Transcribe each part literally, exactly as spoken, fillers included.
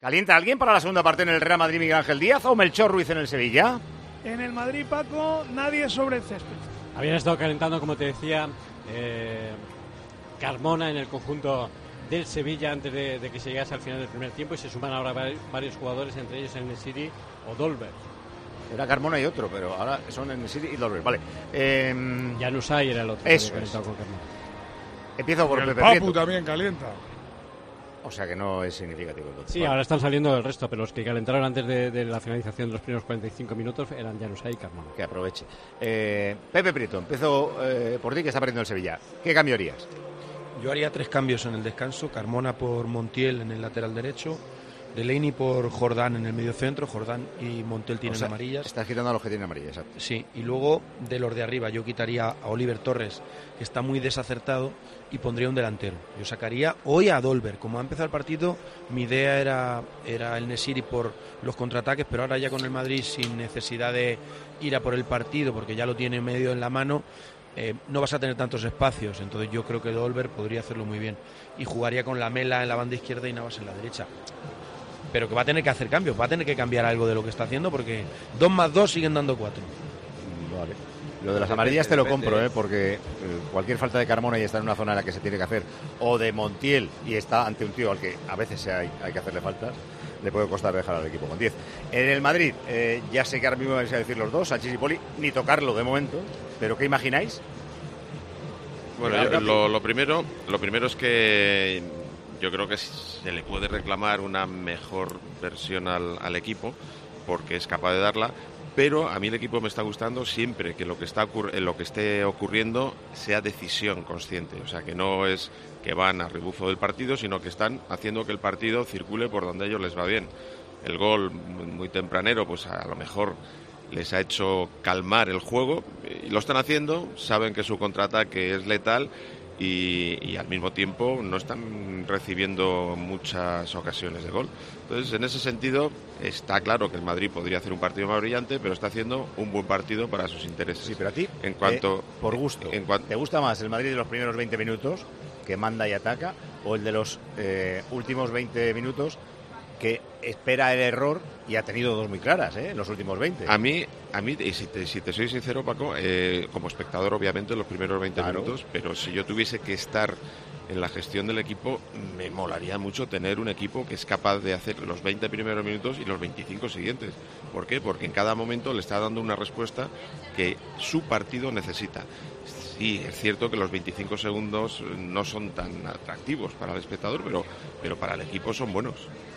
¿Calienta alguien para la segunda parte en el Real Madrid, Miguel Ángel Díaz, o Melchor Ruiz en el Sevilla? En el Madrid, Paco, nadie sobre el césped. Habían estado calentando, como te decía, eh, Carmona en el conjunto del Sevilla antes de, de que se llegase al final del primer tiempo, y se suman ahora varios jugadores, entre ellos el Nesiri o Dolberg. Era Carmona y otro, pero ahora son el Nesiri y Dolberg. Vale. Eh, Januzaj era el otro. Eso es. Con Carmona. Empiezo por el Pepe Papu Prieto. También calienta. O sea que no es significativo. Entonces. Sí, vale. ahora están saliendo del resto, pero los que calentaron antes de, de la finalización de los primeros cuarenta y cinco minutos eran Januzaj y Carmona. Que aproveche. Eh, Pepe Prieto, empiezo eh, por ti, que está perdiendo el Sevilla. ¿Qué cambio harías? Yo haría tres cambios en el descanso. Carmona por Montiel en el lateral derecho, Delaney por Jordán en el medio centro. Jordán y Montiel tienen O sea, amarillas. Estás quitando a los que tienen amarillas, exacto. Sí, y luego de los de arriba yo quitaría a Oliver Torres, que está muy desacertado, y pondría un delantero. Yo sacaría hoy a Dolberg. Como ha empezado el partido, mi idea era, era el Nesiri por los contraataques, pero ahora ya con el Madrid, sin necesidad de ir a por el partido, porque ya lo tiene medio en la mano, eh, no vas a tener tantos espacios. Entonces yo creo que Dolberg podría hacerlo muy bien. Y jugaría con Lamela en la banda izquierda y Navas en la derecha. Pero que va a tener que hacer cambios, va a tener que cambiar algo de lo que está haciendo, porque dos más dos siguen dando cuatro. Vale. Lo de las amarillas te lo compro, ¿eh? Porque eh, cualquier falta de Carmona y está en una zona en la que se tiene que hacer, o de Montiel y está ante un tío al que a veces hay, hay que hacerle faltas, le puede costar dejar al equipo con diez. En el Madrid, eh, ya sé que ahora mismo vais a decir los dos, Sanchís y Poli, ni tocarlo de momento, pero ¿qué imagináis? Bueno, yo, lo, lo primero, lo primero es que yo creo que se le puede reclamar una mejor versión al, al equipo, porque es capaz de darla. Pero a mí el equipo me está gustando siempre que lo que está ocurri- lo que esté ocurriendo sea decisión consciente. O sea, que no es que van a rebufo del partido, sino que están haciendo que el partido circule por donde a ellos les va bien. El gol muy tempranero, pues a lo mejor les ha hecho calmar el juego, y lo están haciendo, saben que su contraataque es letal, y, y al mismo tiempo no están recibiendo muchas ocasiones de gol. Entonces, en ese sentido, está claro que el Madrid podría hacer un partido más brillante, pero está haciendo un buen partido para sus intereses. Sí, pero a ti, en cuanto, eh, por gusto, en cuan- ¿te gusta más el Madrid de los primeros veinte minutos, que manda y ataca, o el de los eh, últimos veinte minutos, que espera el error y ha tenido dos muy claras, ¿eh? En los últimos veinte. A mí, a mí y si te, si te soy sincero, Paco, eh, como espectador, obviamente, los primeros veinte Claro. minutos, pero si yo tuviese que estar en la gestión del equipo, me molaría mucho tener un equipo que es capaz de hacer los veinte primeros minutos y los veinticinco siguientes. ¿Por qué? Porque en cada momento le está dando una respuesta que su partido necesita. Sí, es cierto que los veinticinco segundos no son tan atractivos para el espectador, pero, pero para el equipo son buenos.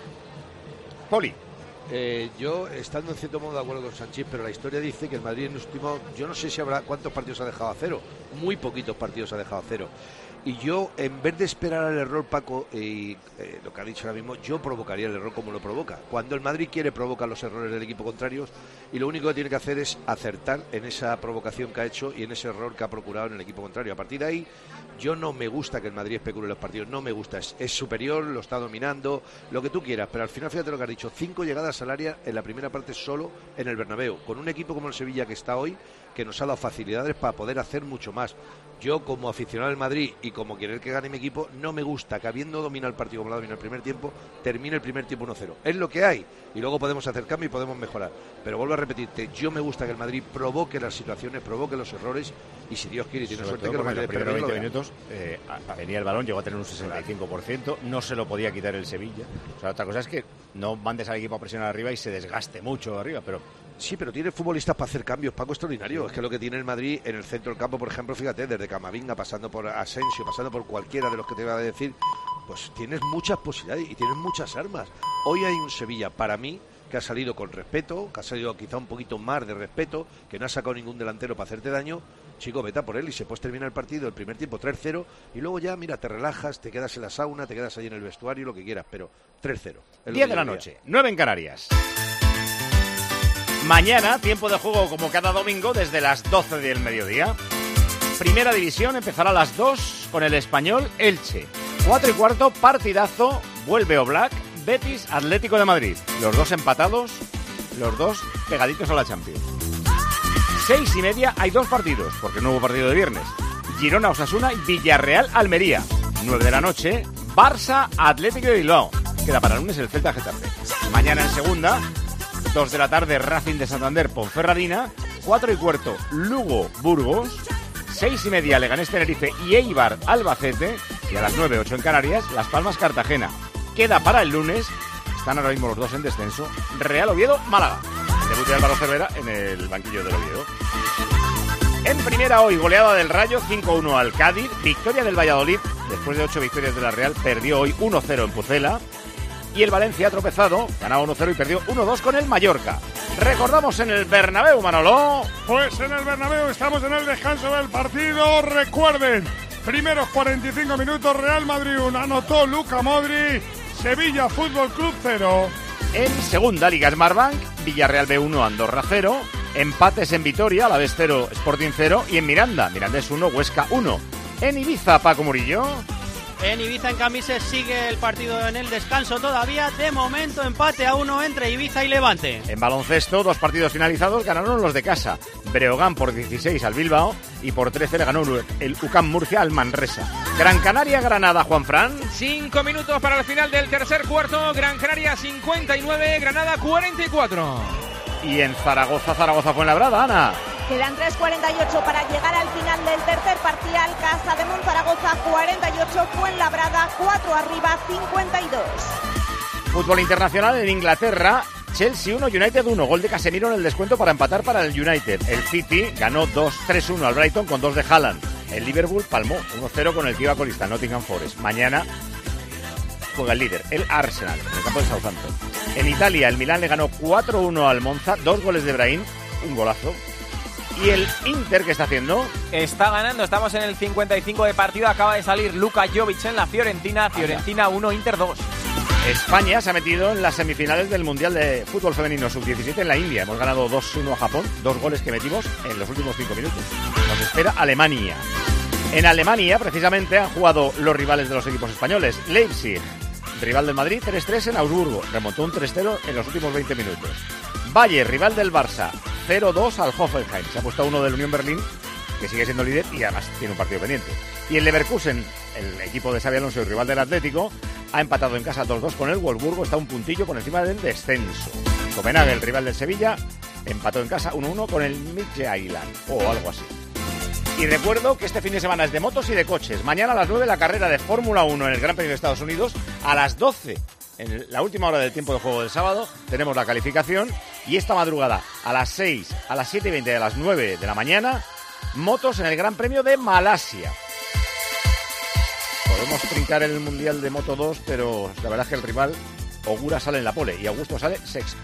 Poli. Eh, yo, estando en cierto modo de acuerdo con Sanchís, pero la historia dice que el Madrid en los últimos, yo no sé si habrá cuántos partidos ha dejado a cero, muy poquitos partidos ha dejado a cero. Y yo, en vez de esperar al error, Paco, y eh, lo que ha dicho ahora mismo, yo provocaría el error como lo provoca. Cuando el Madrid quiere, provoca los errores del equipo contrario, y lo único que tiene que hacer es acertar en esa provocación que ha hecho y en ese error que ha procurado en el equipo contrario. A partir de ahí, yo no me gusta que el Madrid especule los partidos, no me gusta, es, es superior, lo está dominando, lo que tú quieras, pero al final fíjate lo que has dicho, cinco llegadas al área en la primera parte solo en el Bernabéu, con un equipo como el Sevilla que está hoy, que nos ha dado facilidades para poder hacer mucho más. Yo, como aficionado del Madrid y como querer que gane mi equipo, no me gusta que, habiendo dominado el partido como lo ha dominado el primer tiempo, termine el primer tiempo uno cero. Es lo que hay, y luego podemos hacer cambio y podemos mejorar. Pero vuelvo a repetirte, yo me gusta que el Madrid provoque las situaciones, provoque los errores, y si Dios quiere y tiene Sobre suerte, todo que lo porque Madrid en los primeros lo veinte vea. minutos eh, a- venía el balón, llegó a tener un sesenta y cinco por ciento, no se lo podía quitar el Sevilla. O sea, otra cosa es que no mandes al equipo a presionar arriba y se desgaste mucho arriba, pero Sí, pero tiene futbolistas para hacer cambios, Paco, extraordinario. Es que lo que tiene el Madrid en el centro del campo, por ejemplo, fíjate, desde Camavinga, pasando por Asensio, pasando por cualquiera de los que te iba a decir, pues tienes muchas posibilidades y tienes muchas armas. Hoy hay un Sevilla, para mí, que ha salido con respeto, que ha salido quizá un poquito más de respeto, que no ha sacado ningún delantero para hacerte daño. Chico, vete a por él y se puede terminar el partido, el primer tiempo tres cero, y luego ya, mira, te relajas, te quedas en la sauna, te quedas ahí en el vestuario, lo que quieras, pero tres cero. diez de la noche, nueve en Canarias. Mañana, tiempo de juego como cada domingo desde las doce del mediodía. Primera división empezará a las dos con el Español Elche. cuatro y cuarto, partidazo, vuelve Oblak, Betis Atlético de Madrid. Los dos empatados, los dos pegaditos a la Champions. Seis y media hay dos partidos, porque no hubo partido de viernes. Girona Osasuna y Villarreal Almería. Nueve de la noche, Barça Atlético de Bilbao. queda para el lunes el Celta Getafe. Mañana en segunda, dos de la tarde, Racing de Santander, Ponferradina, cuatro y cuarto, Lugo, Burgos, seis y media, Leganés Tenerife y Eibar Albacete, y a las nueve, ocho en Canarias, Las Palmas Cartagena. Queda para el lunes, están ahora mismo los dos en descenso, Real Oviedo, Málaga. Debut de Álvaro Cervera en el banquillo del Oviedo. En primera hoy, goleada del Rayo, cinco uno al Cádiz, victoria del Valladolid, después de ocho victorias de la Real, perdió hoy uno cero en Pucela, y el Valencia ha tropezado, ganaba uno cero y perdió uno dos con el Mallorca. Recordamos en el Bernabéu, Manolo. Pues en el Bernabéu estamos en el descanso del partido. Recuerden, primeros cuarenta y cinco minutos, Real Madrid uno, anotó Luka Modric, Sevilla Fútbol Club cero. En segunda, Liga Smartbank, Villarreal B uno, Andorra cero, empates en Vitoria, Alavés cero, Sporting cero, y en Miranda, Mirandés uno, Huesca uno. En Ibiza, Paco Murillo. En Ibiza, en Cambises, sigue el partido en el descanso todavía. De momento, empate a uno entre Ibiza y Levante. En baloncesto, dos partidos finalizados, ganaron los de casa. Breogán por dieciséis al Bilbao y por trece le ganó el U C A M Murcia al Manresa. Gran Canaria, Granada, Juanfran. Cinco minutos para el final del tercer cuarto. Gran Canaria cincuenta y nueve, Granada cuarenta y cuatro. Y en Zaragoza, Zaragoza Fuenlabrada, Ana. Quedan tres cuarenta y ocho para llegar al final del tercer parcial. Casa de Monzaragoza cuarenta y ocho, Fuenlabrada cuatro arriba, cincuenta y dos. Fútbol internacional en Inglaterra. Chelsea uno, United uno. Gol de Casemiro en el descuento para empatar para el United. El City ganó dos tres uno al Brighton con dos de Haaland. El Liverpool palmó uno cero con el que iba colista, Nottingham Forest. Mañana juega el líder, el Arsenal, en el campo de Southampton. En Italia, el Milán le ganó cuatro uno al Monza, dos goles de Brahim, un golazo. ¿Y el Inter qué está haciendo? Está ganando, estamos en el cincuenta y cinco de partido, acaba de salir Luka Jovic en la Fiorentina, Fiorentina uno, Inter dos. España se ha metido en las semifinales del Mundial de Fútbol Femenino sub diecisiete en la India. Hemos ganado dos uno a Japón, dos goles que metimos en los últimos cinco minutos. Nos espera Alemania. En Alemania, precisamente, han jugado los rivales de los equipos españoles. Leipzig, rival del Madrid, tres tres en Augsburgo. Remontó un tres cero en los últimos veinte minutos. Bayern, rival del Barça, cero dos al Hoffenheim. Se ha puesto uno del Unión Berlín, que sigue siendo líder y además tiene un partido pendiente. Y el Leverkusen, el equipo de Xabi Alonso y rival del Atlético, ha empatado en casa dos dos con el Wolfsburgo, está un puntillo por encima del descenso. Copenhague, el rival del Sevilla, empató en casa uno uno con el Midtjylland o algo así. Y recuerdo que este fin de semana es de motos y de coches. Mañana a las nueve la carrera de Fórmula uno en el Gran Premio de Estados Unidos. A las doce, en la última hora del tiempo de juego del sábado, tenemos la calificación. Y esta madrugada, a las seis, a las siete y veinte y a las nueve de la mañana, motos en el Gran Premio de Malasia. Podemos trincar el Mundial de Moto dos, pero la verdad es que el rival, Ogura, sale en la pole y Augusto sale sexto.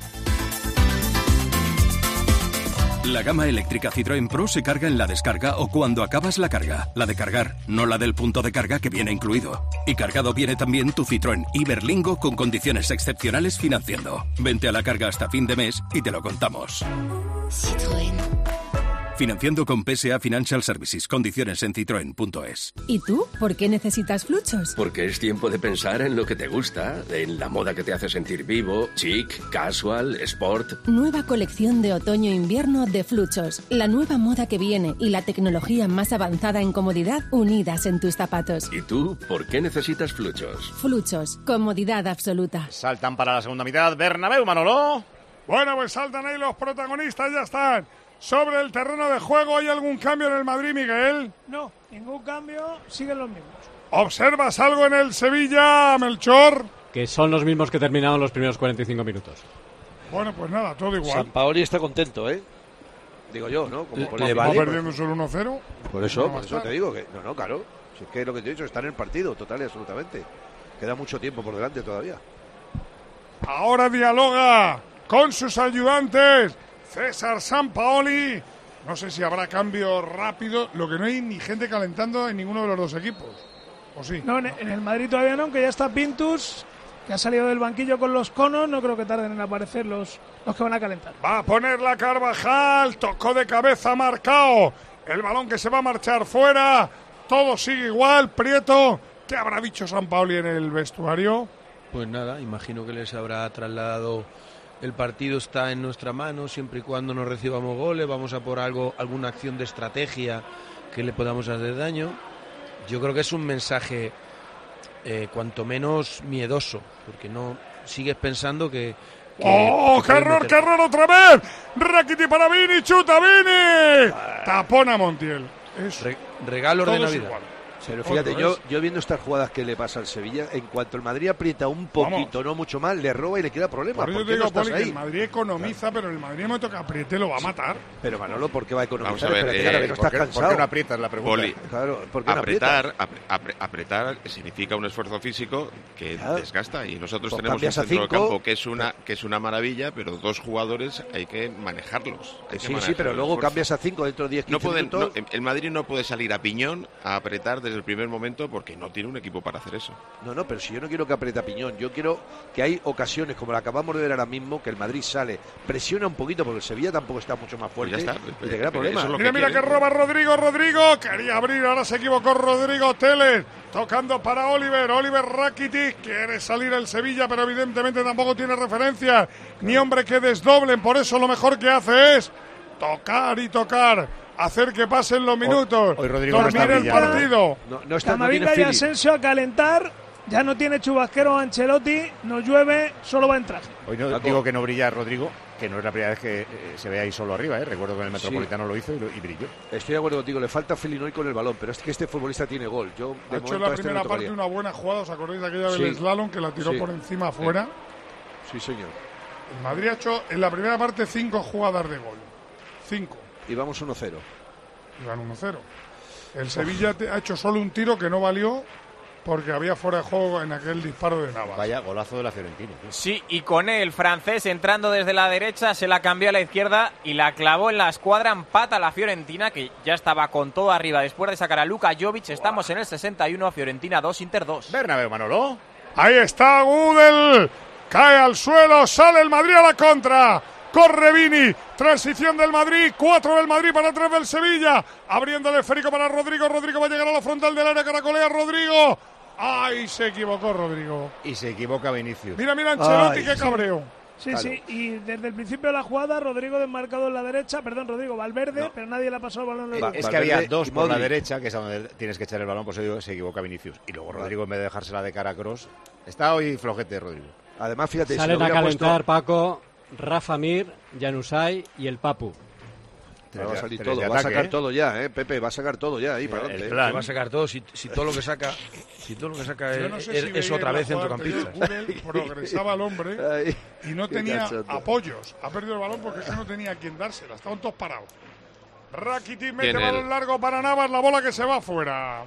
La gama eléctrica Citroën Pro se carga en la descarga o cuando acabas la carga. La de cargar, no la del punto de carga que viene incluido. Y cargado viene también tu Citroën Iberlingo con condiciones excepcionales financiando. Vente a la carga hasta fin de mes y te lo contamos. Citroën. Financiando con P S A Financial Services. Condiciones en citroen punto es. ¿Y tú? ¿Por qué necesitas Fluchos? Porque es tiempo de pensar en lo que te gusta, en la moda que te hace sentir vivo, chic, casual, sport. Nueva colección de otoño-invierno de Fluchos. La nueva moda que viene y la tecnología más avanzada en comodidad unidas en tus zapatos. ¿Y tú? ¿Por qué necesitas Fluchos? Fluchos. Comodidad absoluta. Saltan para la segunda mitad. Bernabéu, Manolo. Bueno, pues saltan ahí los protagonistas, ya están. Sobre el terreno de juego, ¿hay algún cambio en el Madrid, Miguel? No, ningún cambio, siguen los mismos. ¿Observas algo en el Sevilla, Melchor? Que son los mismos que terminaron los primeros cuarenta y cinco minutos. Bueno, pues nada, todo igual. Sampaoli está contento, ¿eh? Digo yo, ¿no? Como ¿Le, ¿Le vale? ¿Va perdiendo solo uno cero? Por eso, no por eso te digo que... No, no, claro. Si es que lo que te he dicho, está en el partido, total y absolutamente. Queda mucho tiempo por delante todavía. Ahora dialoga con sus ayudantes César Sampaoli. No sé si habrá cambio rápido. Lo que no hay ni gente calentando en ninguno de los dos equipos. ¿O sí? No, en el Madrid todavía no, aunque ya está Pintus, que ha salido del banquillo con los conos. No creo que tarden en aparecer los, los que van a calentar. Va a poner la Carvajal. Tocó de cabeza, marcado. El balón que se va a marchar fuera. Todo sigue igual. Prieto. ¿Qué habrá dicho Sampaoli en el vestuario? Pues nada, imagino que les habrá trasladado... El partido está en nuestra mano, siempre y cuando no recibamos goles, vamos a por algo, alguna acción de estrategia que le podamos hacer daño. Yo creo que es un mensaje eh, cuanto menos miedoso, porque no sigues pensando que... que ¡Oh, que qué puedes error, meter- qué error otra vez! Rakitic para Vini, chuta Vini. Tapona Montiel. Es Re- regalos todo de es Navidad. igual. Pero fíjate, Otro yo, es. yo viendo estas jugadas que le pasa al Sevilla, en cuanto el Madrid aprieta un poquito, no mucho más, le roba y le crea problemas. Por eso ¿Por te qué no digo, estás Poli, que ahí? el Madrid economiza, pero el Madrid me toca apriete lo va a matar. Pero Manolo, ¿por qué va a economizar? Vamos a ver, Espérate, eh, Jarabe, no ¿por estás qué- cansado. por qué no aprietas la pregunta? Poli, Claro, ¿por qué no apretar, aprietas? apre- apre- apretar significa un esfuerzo físico que Claro. desgasta y nosotros Pues tenemos un cambias a centro de cinco. campo que es una que es una maravilla, pero dos jugadores hay que manejarlos. Hay que Sí, sí, manejar pero el luego esfuerzo. cambias a cinco dentro de diez, No quince pueden, minutos. no, el Madrid no puede salir a piñón a apretar desde el primer momento porque no tiene un equipo para hacer eso. No, no, pero si yo no quiero que apriete a piñón, yo quiero que hay ocasiones como la que acabamos de ver ahora mismo, que el Madrid sale, presiona un poquito porque el Sevilla tampoco está mucho más fuerte Pues ya está. y te crea Pero problemas. eso es lo Mira, que mira que quiere. roba Rodrigo, Rodrigo. Quería abrir, ahora se equivocó Rodrigo Teles. Tocando para Oliver. Oliver Rakitic. Quiere salir el Sevilla, pero evidentemente tampoco tiene referencias. Ni hombre que desdoblen. Por eso lo mejor que hace es tocar y tocar. Hacer que pasen los minutos. hoy Rodrigo no dormir está el brillando. partido. No, no está, no tiene Camavinga y feeling. Asensio a calentar. Ya no tiene chubasquero Ancelotti. No llueve, solo va en traje. Hoy no Paco. digo que no brilla Rodrigo, que no es la primera vez que eh, se ve ahí solo arriba, ¿eh? Recuerdo que en el Sí. Metropolitano lo hizo y, lo- y brilló. Estoy de acuerdo contigo, le falta feeling hoy con el balón, pero es que este futbolista tiene gol. Yo de Ha hecho momento en la a este primera no parte tocaría. una buena jugada. ¿Os acordáis de aquella Sí. del slalom que la tiró Sí. por encima afuera? Sí, señor. El Madrid ha hecho en la primera parte cinco jugadas de gol. Cinco. Y vamos uno cero. Iban uno cero. El Sevilla te- ha hecho solo un tiro que no valió porque había fuera de juego en aquel disparo de Navas. Vaya golazo de la Fiorentina. tío. Sí, y con el francés entrando desde la derecha, se la cambió a la izquierda y la clavó en la escuadra, empata la Fiorentina, que ya estaba con todo arriba después de sacar a Luka Jovic. Estamos en el sesenta y uno, Fiorentina dos, Inter dos. Bernabéu, Manolo. Ahí está Gudel. Cae al suelo. Sale el Madrid a la contra. Corre Vini. Transición del Madrid. Cuatro del Madrid para tres del Sevilla. Abriendo el esférico para Rodrigo. Rodrigo va a llegar a la frontal del área. Caracolea Rodrigo. ¡Ay! Se equivocó Rodrigo. Y se equivoca Vinicius. Mira, mira Ancelotti, Ay, qué cabreo. Sí, Claro. sí, y desde el principio de la jugada, Rodrigo desmarcado en la derecha, perdón, Rodrigo Valverde, No. pero nadie le ha pasado el balón. Va- al- Es que Valverde había dos y por la Modric. derecha, que es a donde tienes que echar el balón, por eso digo que se equivoca Vinicius. Y luego Rodrigo, en vez de dejársela de cara a Kroos, está hoy flojete Rodrigo. Además, fíjate, si Salen lo a hubiera calentar puesto- Paco, Rafa Mir, Januzaj y el Papu. Va a salir Tres todo, de va a ataque, sacar ¿eh? todo ya, ¿eh? Pepe, va a sacar todo ya ahí para el adelante. ¿eh? plan. Que va a sacar todo, si, si todo lo que saca, si todo lo que saca Yo es, no sé es- si es veíais otra la vez jugada centrocampista. anterior, Gudel progresaba el hombre Ay, y no qué tenía cachondo. apoyos. Ha perdido el balón porque es que no tenía a quien dársela. Estaban todos parados. Rakitic mete Bien, balón el- largo para Navas, la bola que se va fuera.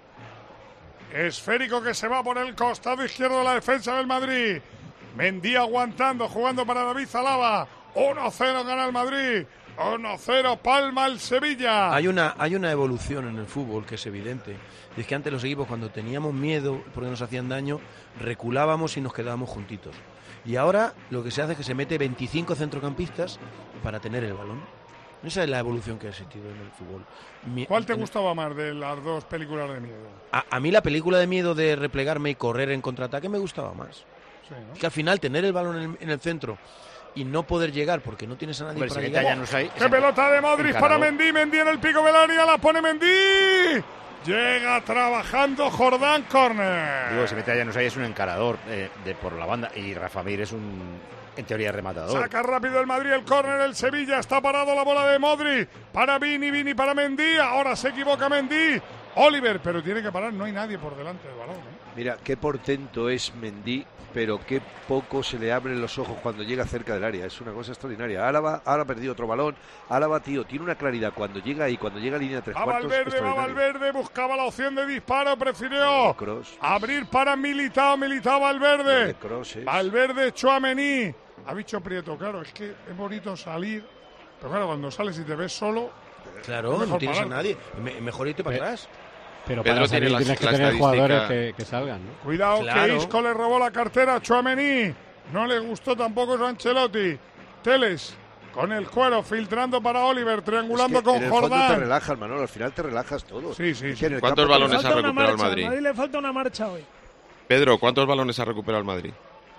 Esférico que se va por el costado izquierdo de la defensa del Madrid. Mendy aguantando, jugando para David Zalaba. uno cero gana el Madrid. uno cero palma el Sevilla. Hay una, hay una evolución en el fútbol que es evidente. Y es que antes los equipos, cuando teníamos miedo porque nos hacían daño, reculábamos y nos quedábamos juntitos. Y ahora lo que se hace es que se mete veinticinco centrocampistas para tener el balón. Esa es la evolución que ha existido en el fútbol. Mi- ¿Cuál te en- gustaba más de las dos películas de miedo? A, a mí la película de miedo de replegarme y correr en contraataque me gustaba más. Sí, ¿no? Es que al final tener el balón en el, en el centro y no poder llegar porque no tienes a nadie Hombre, si para mete a llegar. Januzaj, ¡Qué es pelota de Modric para encarador. Mendy! Mendy en el pico del área, la pone Mendy. Llega trabajando Jordán Corner. Digo, si mete a Januzaj es un encarador eh, de por la banda y Rafa Mir es un, en teoría, rematador. Saca rápido el Madrid, el córner, el Sevilla. Está parado la bola de Modric. Para Vini, Vini para Mendy. Ahora se equivoca Mendy. Oliver, pero tiene que parar. No hay nadie por delante del balón. ¿eh? Mira, qué portento es Mendy, pero qué poco se le abren los ojos cuando llega cerca del área. Es una cosa extraordinaria. Álava, ahora ha perdido otro balón. Álava, tío, tiene una claridad cuando llega ahí, cuando llega a línea de tres Va cuartos. Valverde, va extraordinaria. Valverde. Buscaba la opción de disparo. Prefirió Kroos. abrir para Militao. Militao, Valverde. De Kroos es- Valverde, Tchouaméni. Ha dicho Prieto, claro, es que es bonito salir. Pero claro, cuando sales y te ves solo. Claro, es mejor no tienes a parar. nadie. Me- mejor irte para Pe- atrás. Pero Pedro para tiene salir la- tienes que la tener estadística- jugadores que, que salgan, ¿no? Cuidado Claro. que Isco le robó la cartera a Tchouaméni. No le gustó tampoco eso a Ancelotti. Teles con el cuero, filtrando para Oliver, triangulando Es que con en el fondo te Jordán. relajas, Manolo. Al final te relajas todo. Sí, sí, Es que sí. en el ¿Cuántos campo te balones Le ha falta una recuperado el marcha, Madrid? al Madrid le falta una marcha hoy. Pedro, ¿cuántos balones ha recuperado el Madrid?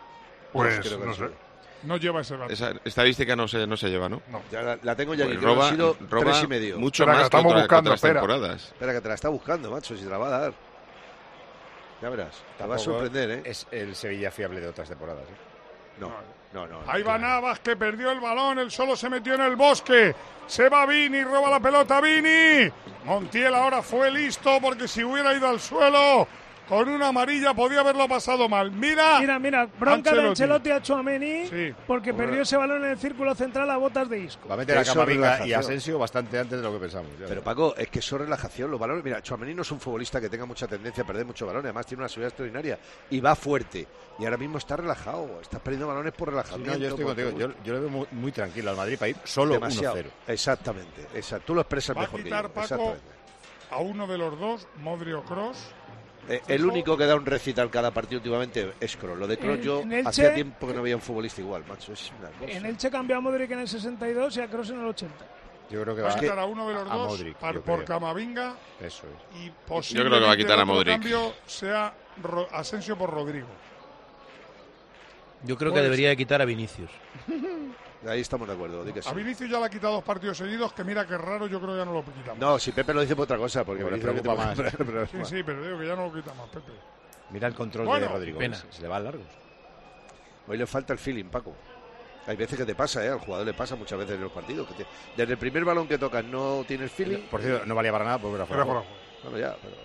Pues creo que no sí. sé. No lleva ese dato. Esa estadística no se, no se lleva, ¿no? Ya la, la tengo ya Pues aquí. creo que roba, han sido roba tres y medio. mucho Espera, que más que, estamos otra- que buscando, otras espera. temporadas. Espera, que te la está buscando, macho, si te la va a dar. Ya verás, te va a sorprender, ¿eh? Es el Sevilla fiable de otras temporadas, ¿eh? No, no, no. Ahí va Navas, que perdió el balón, él solo se metió en el bosque. Se va Vini, roba la pelota Vini. Montiel ahora fue listo, porque si hubiera ido al suelo con una amarilla podía haberlo pasado mal. Mira, mira, mira, bronca Ancelotti. de Ancelotti a Tchouaméni, sí, porque bueno. perdió ese balón en el círculo central a botas de Isco. Va a meter a Camavinga y a Asensio bastante antes de lo que pensamos. Ya. Pero Paco, es que eso es relajación, los balones. Mira, Tchouaméni no es un futbolista que tenga mucha tendencia a perder muchos balones, además tiene una seguridad extraordinaria y va fuerte. Y ahora mismo está relajado, estás perdiendo balones por relajamiento. Sí, no, yo estoy contigo, yo, yo lo veo muy, muy tranquilo al Madrid para ir solo uno cero. Exactamente, exacto. Tú lo expresas va mejor a quitar, que yo. Paco, a uno de los dos, Modric o Kroos. Eh, el único que da un recital cada partido últimamente es Kroos. Lo de Kroos yo Elche, hacía tiempo que no veía un futbolista igual, macho. Es una cosa. En Elche cambió a Modric en el sesenta y dos y a Kroos en el ochenta. Yo creo que va va a quitar a uno de los a dos Modric, par, yo por creo. Camavinga. Eso es. Y Yo posiblemente creo que va a quitar a el otro Modric. cambio sea Ro- Asensio por Rodrigo. Yo creo que Pues- debería de quitar a Vinicius. Ahí estamos de acuerdo. Di que sí. A Vinicius ya le ha quitado dos partidos seguidos, que mira que raro, yo creo que ya no lo quitamos. No, si Pepe lo dice por otra cosa, porque Pues le Vinicius preocupa que te- más. pero- Sí, sí, pero digo que ya no lo quitamos, Pepe. Mira el control Bueno, de Rodrigo, pena. se, se le va largos. Hoy le falta el feeling, Paco. Hay veces que te pasa, ¿eh? Al jugador le pasa muchas veces en los partidos. Que te- desde el primer balón que tocas no tienes feeling. Por cierto, no valía para nada, pues era fuera. Era fuera. Bueno, ya, pero...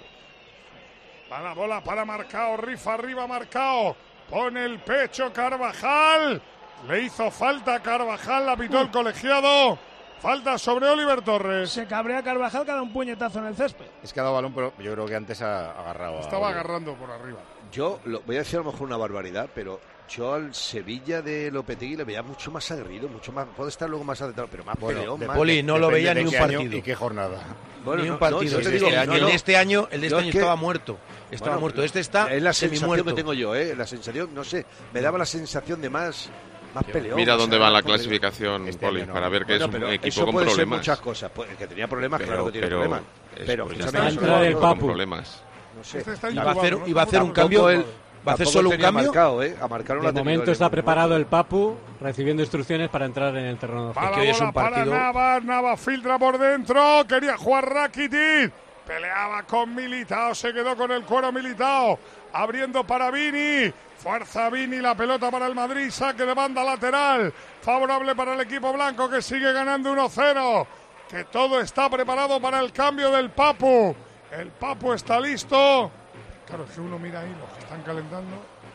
Va la bola para Marcao, rifa arriba Marcao. Pone el pecho Carvajal. Le hizo falta a Carvajal, la pitó el colegiado. Falta sobre Oliver Torres. Se cabrea Carvajal que da un puñetazo en el césped. Es que ha dado balón, pero yo creo que antes ha agarrado. a Estaba Oliver. agarrando por arriba. Yo lo, voy a decir a lo mejor una barbaridad, pero yo al Sevilla de Lopetegui le veía mucho más aguerrido, mucho más. Puede estar luego más adentrado, pero más Bueno, peleón. de más- Poli, no lo Depende veía de ni un qué año partido. ¿Y qué jornada? Bueno, ni un no, partido. no, yo te Este digo, año- no, el no. de este año, el de este Yo es año que- estaba muerto. Estaba Bueno, muerto. Este está es la sensación semi-muerto. que tengo yo, ¿eh? La sensación, no sé, me daba la sensación de más, más peleón. Mira más dónde va la agarrado, clasificación, Este Poli, año no. para ver que Bueno, es un pero equipo eso con puede ser problemas. muchas cosas. Pues, que tenía problemas, Pero- claro que tiene pero problemas. es- Pero pues escúchame, ya está, la eso entrada no- del con Papu. problemas. No sé. Este está Y va a hacer, incubado, y va a hacer un Tampoco cambio. él- ¿Va a hacer tampoco solo él un tenía cambio? marcado, ¿eh? A marcar una De momento está preparado el Papu recibiendo instrucciones para entrar en el terreno de Va juego. la hoy es bola un partido- para Navas, Navas filtra por dentro, quería jugar Rakitic, peleaba con Militao, se quedó con el cuero Militao, abriendo para Vini, fuerza Vini, la pelota para el Madrid, saque de banda lateral, favorable para el equipo blanco que sigue ganando uno cero, que todo está preparado para el cambio del Papu, el Papu está listo, claro, es que uno mira ahí los que están calentando.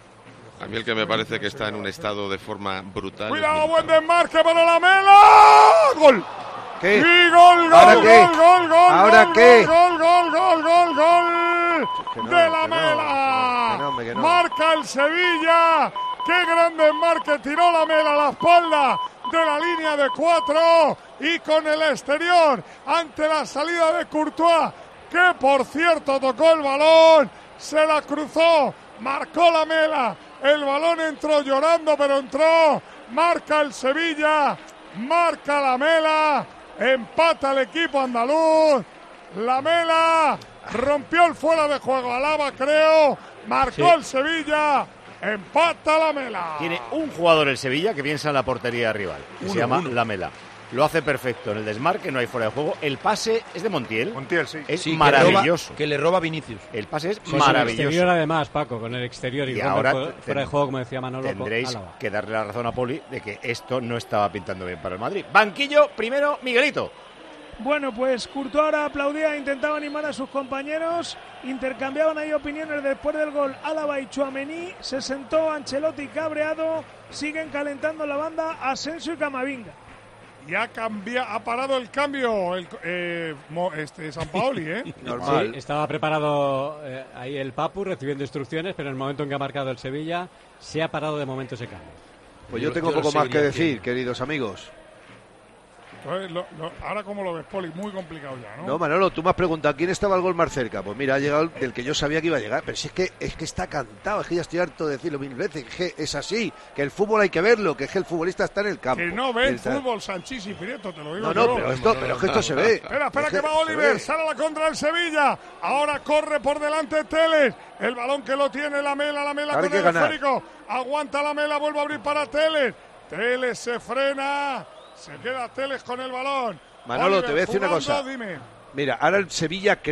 A mí el que me parece que está en un estado de forma brutal. es Cuidado, Militao. buen desmarque para la Mela. Gol. ¿Qué? Y gol, gol, ¿Ahora gol, qué? gol, gol, ¿Ahora gol, qué? gol, gol, gol, gol, gol, Que no, de la que no, Mela. que no, hombre, que no. Marca el Sevilla. Qué gran desmarque tiró la Mela a la espalda de la línea de cuatro y con el exterior ante la salida de Courtois, que por cierto tocó el balón, se la cruzó, marcó la Mela. El balón entró llorando, pero entró. Marca el Sevilla. Marca la Mela. Empata el equipo andaluz. La Mela rompió el fuera de juego. Alaba, creo. Marcó Sí. el Sevilla. Empata la Mela. Tiene un jugador el Sevilla que piensa en la portería rival, que Uno, se llama uno. Lamela. Lo hace perfecto en el desmarque, no hay fuera de juego. El pase es de Montiel. Montiel, sí. Es Sí, que maravilloso. roba- Que le roba Vinicius. El pase es Con el maravilloso. exterior además, Paco, con el exterior y, Y fuera, ahora de, ten- fuera de juego, como decía Manolo. Tendréis Álava. que darle la razón a Poli de que esto no estaba pintando bien para el Madrid. Banquillo, primero Miguelito. Bueno, pues Courtois ahora aplaudía, intentaba animar a sus compañeros, intercambiaban ahí opiniones después del gol Álava y Tchouaméni, se sentó Ancelotti cabreado, siguen calentando la banda Asensio y Camavinga. Y ha cambiado, ha parado el cambio el, eh, Mo- este Sampaoli, ¿eh? Normal. Sí, estaba preparado eh, ahí el Papu recibiendo instrucciones, pero en el momento en que ha marcado el Sevilla se ha parado de momento ese cambio. Pues yo Yo- tengo yo lo poco más que seguiría decir, haciendo. queridos amigos. Entonces, lo- lo- ahora, ¿cómo lo ves, Poli? Muy complicado ya, ¿no? No, Manolo, tú me has preguntado quién estaba el gol más cerca. Pues mira, ha llegado el del que yo sabía que iba a llegar. Pero si es que es que está cantado, es que ya estoy harto de decirlo mil veces. Es que es así, que el fútbol hay que verlo, que es que el futbolista está en el campo. Que no ve el El tra- fútbol Sanchís y Prieto, te lo digo No, yo. no, pero esto, pero es que esto se ve. Espera, espera Es que va se Oliver, ve. sale a la contra del Sevilla. Ahora corre por delante Teles. El balón que lo tiene la Mela, la Mela Ahora hay con que el ganar. esférico. Aguanta la Mela, vuelve a abrir para Teles. Teles se frena. Se queda Teles con el balón. Manolo, Oliver te voy a decir una jugando, cosa. Dime. Mira, ahora el Sevilla cree.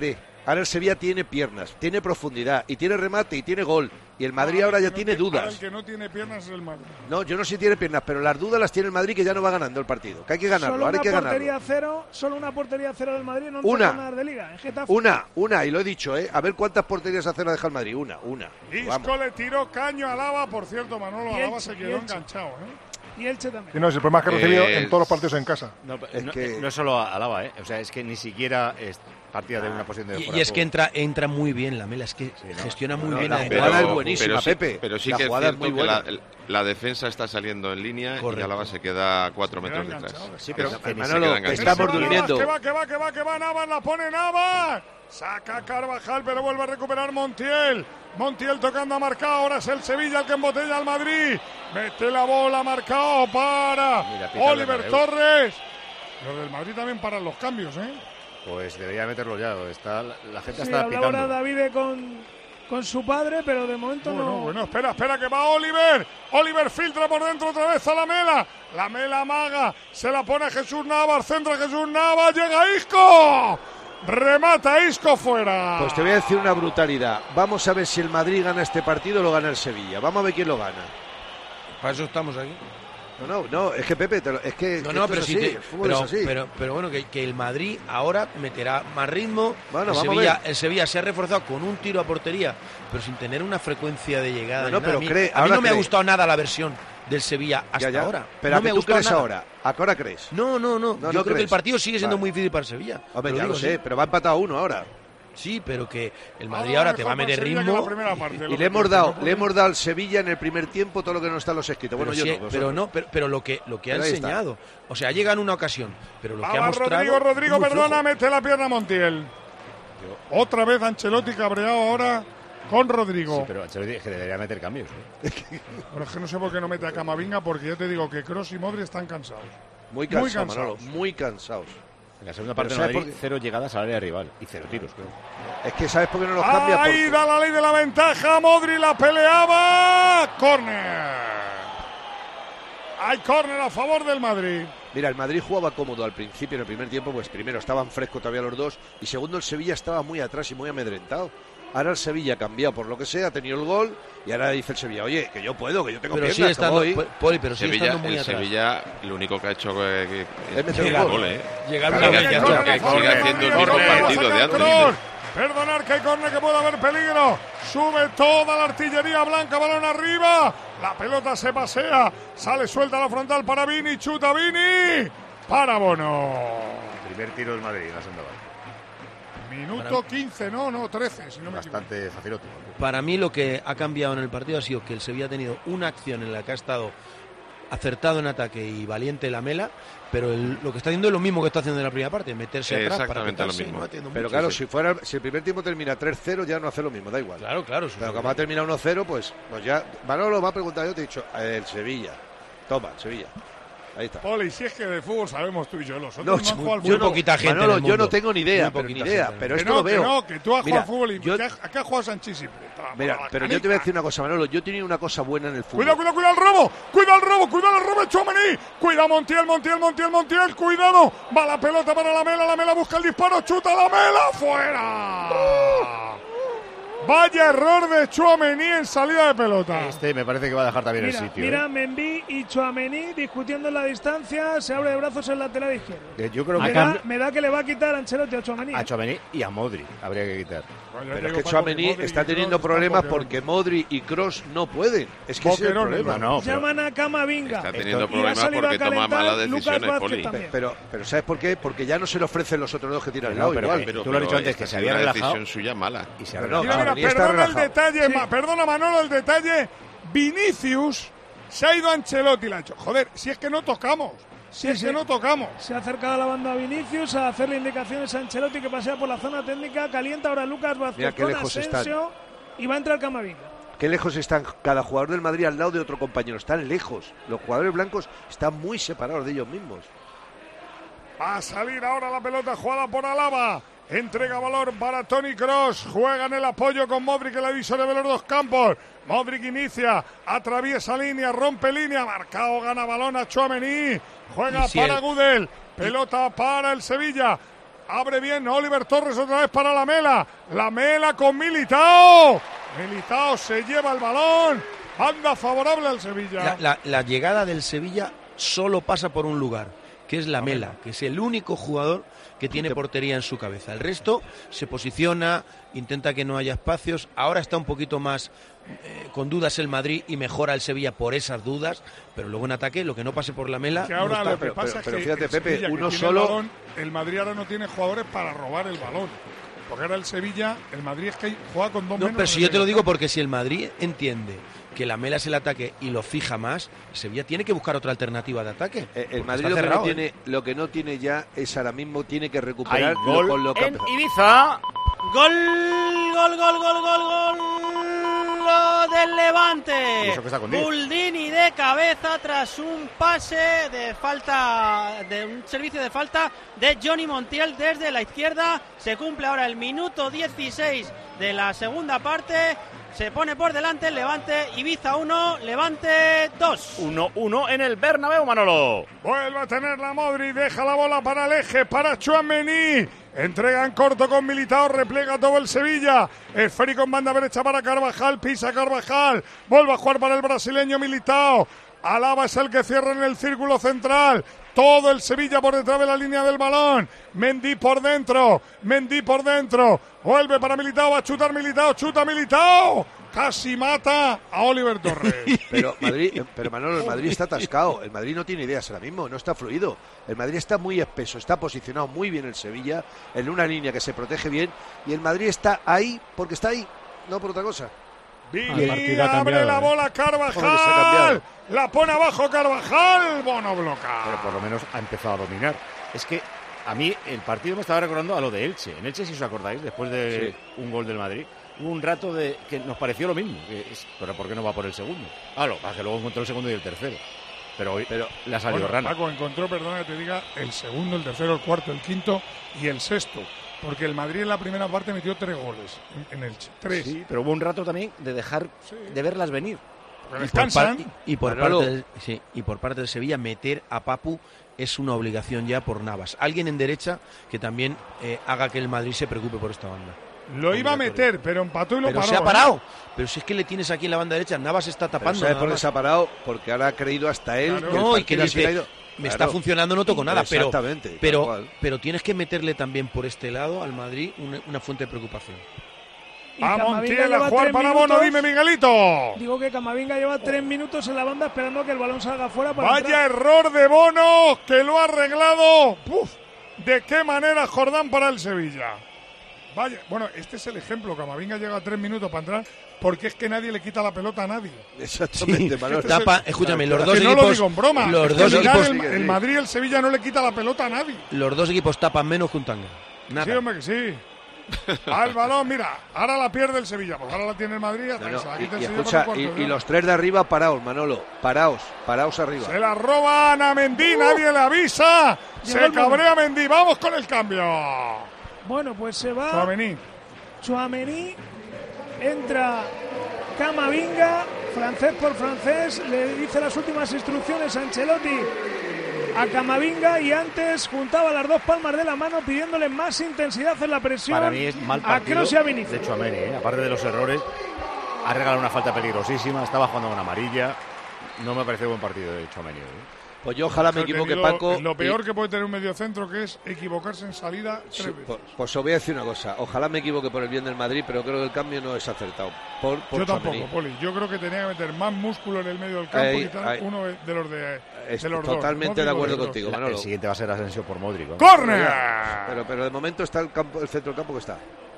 Ahora el Sevilla tiene piernas, tiene profundidad, y tiene remate, y tiene gol. Y el Madrid ahora ya no tiene tiene, dudas. Ahora el que no tiene piernas es el Madrid. No, yo no sé si tiene piernas, pero las dudas las tiene el Madrid, que ya no va ganando el partido. Que hay que ganarlo, Solo ahora hay que una portería ganarlo. cero, solo una portería cero del Madrid en once Una. jornadas de Liga. En Getafe. Una, una, y lo he dicho, ¿eh? A ver cuántas porterías a cero deja el Madrid. Una, una. Isco Vamos. le tiró caño a Alaba, por cierto, Manolo Y Alaba Elche, se y quedó Elche. enganchado, ¿eh? Y Elche también. Y no, es el problema es que ha recibido Eh, en todos los partidos en casa. No, Es no, que- no es solo Alaba, ¿eh? O sea, es que ni siquiera es partida de una posición de Y, fuera y de es que juego. entra entra muy bien la Mela, es que no, gestiona muy no, bien la la jugada entrada. es buenísima, pero sí, Pepe. Pero sí La que es jugada es cierto muy que la, buena. el- la defensa está saliendo en línea Correcto. y Alaba se queda cuatro Se metros queda detrás. enganchado. Sí, pero Se que ni queda Manolo, enganchado. estamos Que va durmiendo. Navas, que va, que va, que va, que va Navas, la pone Navas. Saca Carvajal, pero vuelve a recuperar Montiel. Montiel tocando a marcado, ahora es el Sevilla el que embotella al Madrid. Mete la bola, marcado para Mira, pita el Oliver Bernabéu. Torres. Los del Madrid también paran los cambios, ¿eh? Pues debería meterlo ya. Está, la gente Sí, está hablaba ahora pitando. David con, con su padre, pero de momento Bueno, no. bueno, espera, espera, que va Oliver. Oliver filtra por dentro otra vez a la Mela. La Mela amaga, se la pone a Jesús Navas, centra Jesús Navas, llega Isco. Remata Isco fuera. Pues te voy a decir una brutalidad. Vamos a ver si el Madrid gana este partido o lo gana el Sevilla. Vamos a ver quién lo gana. Para eso estamos aquí. No, no, no, es que Pepe, te lo- es que No, no, esto pero es sí, así, te- el fútbol pero, es así. pero, pero bueno, que, que el Madrid ahora meterá más ritmo. Bueno, el, vamos a Sevilla, ver. el Sevilla se ha reforzado con un tiro a portería, pero sin tener una frecuencia de llegada. No, ni no, nada. pero a mí, cree- a mí ahora no me ha cree. gustado nada la versión del Sevilla hasta Ya, ya. ahora. Pero no ¿a me qué ha tú gustado crees nada. ahora? ¿A qué hora crees? No, no, no. No, Yo no creo que crees. el partido sigue siendo Vale. muy difícil para el Sevilla. Hombre, Te ya lo digo, sé, sí. pero va empatado uno ahora. Sí, pero que el Madrid Algo ahora te mejor va a para meter Sevilla que ritmo. la primera parte, lo Y que le hemos te- dado, te- le hemos dado al Sevilla en el primer tiempo todo lo que no está en los escritos. Bueno, pero, yo sí, no, pero vosotros. no, pero, pero lo que lo que ha Pero ahí está. enseñado, o sea, llega en una ocasión, pero lo que ha Va mostrado. Rodrigo, Rodrigo, es muy perdona, flojo. mete la pierna a Montiel. Otra vez Ancelotti cabreado ahora con Rodrigo. Sí, pero Ancelotti es que debería meter cambios. ¿eh? Pero es que no sé por qué no mete a Camavinga, porque yo te digo que Kroos y Modri están cansados. Muy Muy cansados, cansados. Manolo, muy cansados. En la segunda Pero parte de ¿sabes Madrid, por qué? cero llegadas al área rival y cero tiros, creo. Es que ¿sabes por qué no los cambia? Ahí Porque- da la ley de la ventaja, Modri la peleaba. Córner. Hay córner a favor del Madrid. Mira, el Madrid jugaba cómodo al principio, en el primer tiempo, pues primero estaban frescos todavía los dos, y segundo el Sevilla estaba muy atrás y muy amedrentado. Ahora el Sevilla ha cambiado por lo que sea, ha tenido el gol, y ahora dice el Sevilla, oye, que yo puedo, que yo tengo Pero piernas, sigue que estando, voy. Poli, Poli, pero sigue Sevilla, estando muy el atrás. Sevilla lo único que ha hecho que, que- Es meter llegar un gol. gol, ¿eh? Llegar Sigue una vez, haciendo- ya que está. sigue haciendo el mismo Córner, partido saca de antes. Kroos. Perdonar que hay córner, que puede haber peligro. Sube toda la artillería blanca, balón arriba. La pelota se pasea. Sale suelta a la frontal para Vini. Chuta Vini. Para Bono. Primer tiro del Madrid en la segunda parte. Minuto quince, no, no, trece, si no me equivoco. Bastante facilote. Para mí lo que ha cambiado en el partido ha sido que el Sevilla ha tenido una acción en la que ha estado acertado en ataque y valiente la Mela, pero el- lo que está haciendo es lo mismo que está haciendo en la primera parte, meterse atrás para Exactamente lo petarse, mismo. no haciendo Pero mucho. claro, Sí, si fuera si el primer tiempo termina tres cero, ya no hace lo mismo, da igual. Claro, claro. eso Pero sí. como ha terminado uno cero, pues, pues ya... Manolo me ha preguntado, yo te he dicho, eh, el Sevilla. Toma, el Sevilla. Ahí está. Poli, si es que de fútbol sabemos tú y yo. Los otros No, no, han muy- jugado al yo fútbol. no- poquita gente Manolo, en el yo no mundo. tengo ni idea, Muy pero ni poquita idea, gente. pero Que esto no, lo que veo. no, que tú has Mira, jugado al fútbol y yo- que has- acá juegas Sanchís siempre. Toma, Mira, la pero yo canica. te voy a decir una cosa, Manolo. Yo he tenido una cosa buena en el fútbol. Cuidado, cuidado, cuidado el robo. Cuidado el robo, cuidado el robo, Tchouaméni. Cuidado Montiel, Montiel, Montiel, Montiel. Cuidado. Va la pelota para la Mela, la Mela busca el disparo, chuta la Mela, fuera. Vaya error de Tchouaméni en salida de pelota. Este me parece que va a dejar también Mira, el sitio. mira ¿eh? Mendy y Tchouaméni discutiendo en la distancia, se abre de brazos el lateral izquierdo. Eh, Yo creo Me que da, me da que le va a quitar Ancelotti a Tchouaméni. a Tchouaméni y a Modri habría que quitar. Bueno, ya Pero es digo, que Paco, Tchouaméni Modric y está Kroos teniendo están problemas boquerones. porque Modri y Kroos no pueden. Es que ese es el Boquerones, problema. No, no, pero- Llaman a Camavinga. Está teniendo Y ha problemas salido porque a toma calentar malas Lucas decisiones, Vázquez Poli. también. Pero, pero ¿sabes por qué? Porque ya no se le ofrecen los otros dos que tiran al No, lado pero igual. que- Pero, tú lo has dicho pero antes, esta que ha se sido había una relajado. decisión suya mala. Y se ha Pero relajado. no, Mira, mira, Tchouaméni está perdona el relajado. detalle, Sí. ma- perdona Manolo el detalle. Vinicius se ha ido a Ancelotti y le ha hecho. Joder, si es que no tocamos. Si Sí, es sí. que no tocamos. Se ha acercado a la banda Vinicius a hacerle indicaciones a Ancelotti que pasea por la zona técnica. Calienta ahora Lucas Mira Vázquez qué con lejos Asensio y va a entrar Camavinga. Qué lejos están cada jugador del Madrid al lado de otro compañero. Están lejos. Los jugadores blancos están muy separados de ellos mismos. Va a salir ahora la pelota jugada por Alaba. Entrega valor para Toni Kroos. Juega en el apoyo con Modric, el divisor de los dos campos. Modric inicia, atraviesa línea, rompe línea. Marcado, gana balón a Tchouaméni. Juega Y si para el- Gudel. Pelota para el Sevilla. Abre bien Oliver Torres otra vez para Lamela. Lamela con Militao. Militao se lleva el balón. Anda favorable al Sevilla. La, la, la llegada del Sevilla solo pasa por un lugar, que es Lamela, que es el único jugador que tiene portería en su cabeza. El resto se posiciona, intenta que no haya espacios. Ahora está un poquito más eh, con dudas el Madrid y mejora el Sevilla por esas dudas, pero luego en ataque lo que no pase por Lamela. Que ahora no lo que pero, pasa pero, es pero que fíjate, el Pepe, Sevilla, uno que tiene solo- el balón, el Madrid ahora no tiene jugadores para robar el balón. Porque ahora el Sevilla, el Madrid es que hay- juega con dos No, menos. pero si de yo te lo digo delantero. porque si el Madrid entiende que Lamela es el ataque y lo fija más, Sevilla tiene que buscar otra alternativa de ataque. Eh, El porque Madrid está lo que, cerrado, no ¿eh? tiene, lo que no tiene ya es ahora mismo, tiene que recuperar Hay lo- gol con lo que ha en empezado. Ibiza. Gol, gol, gol, gol, gol, gol del Levante. ¿Y eso que está con diez? Buldini de cabeza tras un pase de falta, de un servicio de falta de Johnny Montiel desde la izquierda. Se cumple ahora el minuto dieciséis de la segunda parte. Se pone por delante el Levante. Ibiza uno, Levante dos. uno uno en el Bernabéu, Manolo. Vuelve a tener la Modric, deja la bola para el eje, para Tchouaméni. Entrega en corto con Militao, repliega todo el Sevilla. Esférico en banda derecha para Carvajal, pisa Carvajal. Vuelve a jugar para el brasileño Militao. Alaba es el que cierra en el círculo central. Todo el Sevilla por detrás de la línea del balón. Mendy por dentro. Mendy por dentro. Vuelve para Militao. Va a chutar Militao. Chuta Militao. Casi mata a Oliver Torres. Pero Madrid, pero Manolo, el Madrid está atascado. El Madrid no tiene ideas ahora mismo, no está fluido. El Madrid está muy espeso, está posicionado muy bien el Sevilla, en una línea que se protege bien. Y el Madrid está ahí porque está ahí, no por otra cosa. Vini, El partido ha abre cambiado, la ¿eh? bola Joder, se ha Carvajal. cambiado. La pone abajo Carvajal. Bono bloca. Pero por lo menos ha empezado a dominar. Es que a mí el partido me estaba recordando a lo de Elche. En Elche, si os acordáis, después de un gol del Madrid, hubo un rato de que nos pareció lo mismo. Que es, pero ¿por qué no va por el segundo? Ah, lo que luego encontró el segundo y el tercero. Pero hoy Pero le ha salido Bueno, rana. Paco encontró, perdona que te diga, el segundo, el tercero, el cuarto, el quinto y el sexto. Porque el Madrid en la primera parte metió tres goles en, en Elche. Tres. Sí, pero hubo un rato también de dejar de verlas venir. Porque Y por, descansan. par- y, por Manolo. parte del, sí, y por parte del Sevilla meter a Papu es una obligación ya por Navas. Alguien en derecha que también eh, haga que el Madrid se preocupe por esta banda. Lo iba a meter, pero empató y lo Pero paró. se ha ¿eh? parado. Pero si es que le tienes aquí en la banda derecha, Navas está Pero tapando. ¿sabes nada por qué más. se ha parado? Porque ahora ha creído hasta él Claro. que el No, y partido que hubiese dice, ido- me Claro. está funcionando, no toco nada. Pero, Exactamente, tal pero, cual. pero tienes que meterle también por este lado al Madrid una, una fuente de preocupación. Y A Camavinga Montiel a lleva jugar tres para minutos. Bono, dime Miguelito. Digo que Camavinga lleva tres minutos en la banda esperando que el balón salga fuera para Vaya entrar. error de Bono que lo ha arreglado. Puf, ¿de qué manera Jordán para el Sevilla? Vaya, bueno, este es el ejemplo. Camavinga llega a tres minutos para entrar porque es que nadie le quita la pelota a nadie. Exactamente, Manolo. Este es el- Tapa, escúchame, los Que dos no lo equipos, digo en broma. los Es que dos al final equipos, el, el Madrid y el Sevilla no le quita la pelota a nadie. los dos equipos tapan menos que un tanga. Nada. Sí, hombre, que sí. Al balón, mira, ahora la pierde el Sevilla, pues ahora la tiene el Madrid hasta No, que no, se la y, quite el y Sevilla escucha, por el y, cuarto, y ¿no? los tres de arriba paraos, Manolo. Paraos, paraos arriba. Se la roban a Mendy, nadie le avisa. Llegó Se el cabrea Mendy, vamos con el cambio. Bueno, pues se va Tchouaméni. Tchouaméni, entra Camavinga, francés por francés, le dice las últimas instrucciones a Ancelotti a Camavinga y antes juntaba las dos palmas de la mano pidiéndole más intensidad en la presión Para mí es mal a partido Kroos y a Vinicius. de Tchouaméni, ¿eh? Aparte de los errores, ha regalado una falta peligrosísima, estaba jugando con amarilla. No me parece buen partido de Tchouaméni. ¿eh? Pues yo ojalá me He equivoque, tenido Paco. Lo peor y- que puede tener un mediocentro que es equivocarse en salida tres Sí, veces. pues, pues os voy a decir una cosa. Ojalá me equivoque por el bien del Madrid, pero creo que el cambio no es acertado. Por, por Yo Tchouaméni. tampoco, Poli. Yo creo que tenía que meter más músculo en el medio del campo Ahí, y quitar ahí. uno de los de, Estoy de los dos. totalmente Modric de o acuerdo Kroos. contigo, La- Manolo. el siguiente va a ser Asensio por Modric. ¿no? ¡Córner! Pero, pero de momento está el campo, el centro del campo que está.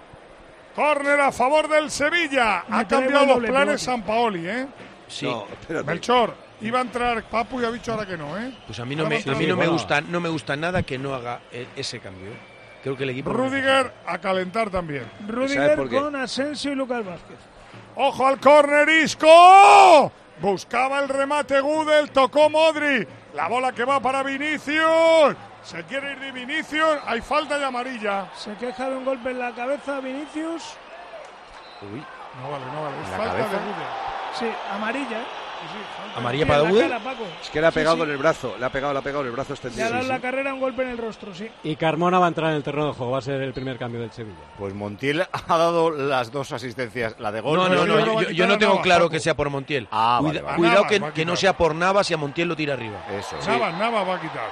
Córner a favor del Sevilla. Me Ha trae cambiado el los doble planes pivote. San Paoli, ¿eh? Sí. No, espérate. Melchor, iba a entrar Papu y ha dicho ahora que no, ¿eh? Pues a mí no Ahora me, otra a mí vez. no me bueno. gusta, no me gusta nada que no haga eh, ese cambio. ¿eh? Creo que el equipo Rudiger a calentar también. Rudiger por qué? con Asensio y Lucas Vázquez. ¡Ojo al córner, Isco! Buscaba el remate Gudel, tocó Modri. La bola que va para Vinicius. Se quiere ir de Vinicius. Hay falta y amarilla. Se queja de un golpe en la cabeza Vinicius. Uy, No vale, no vale. Es ¿En la falta cabeza? de Gudel. Sí, amarilla. ¿eh? ¿Amarilla para Daud? Es que le ha pegado Sí, sí. en el brazo, le ha pegado, le ha pegado en el brazo Le extendido. ha dado Sí, la sí. carrera un golpe en el rostro, sí. Y Carmona va a entrar en el terreno de juego, va a ser el primer cambio del Sevilla. Pues Montiel ha dado las dos asistencias, la de gol. No, no, y no, la- yo, yo- yo no tengo claro que sea por Montiel. Ah, Cuida- vale, vale. Cuidado Navas que, va a que no quitar. sea por Navas y a Montiel lo tira arriba. Eso. Navas, Navas va a quitar.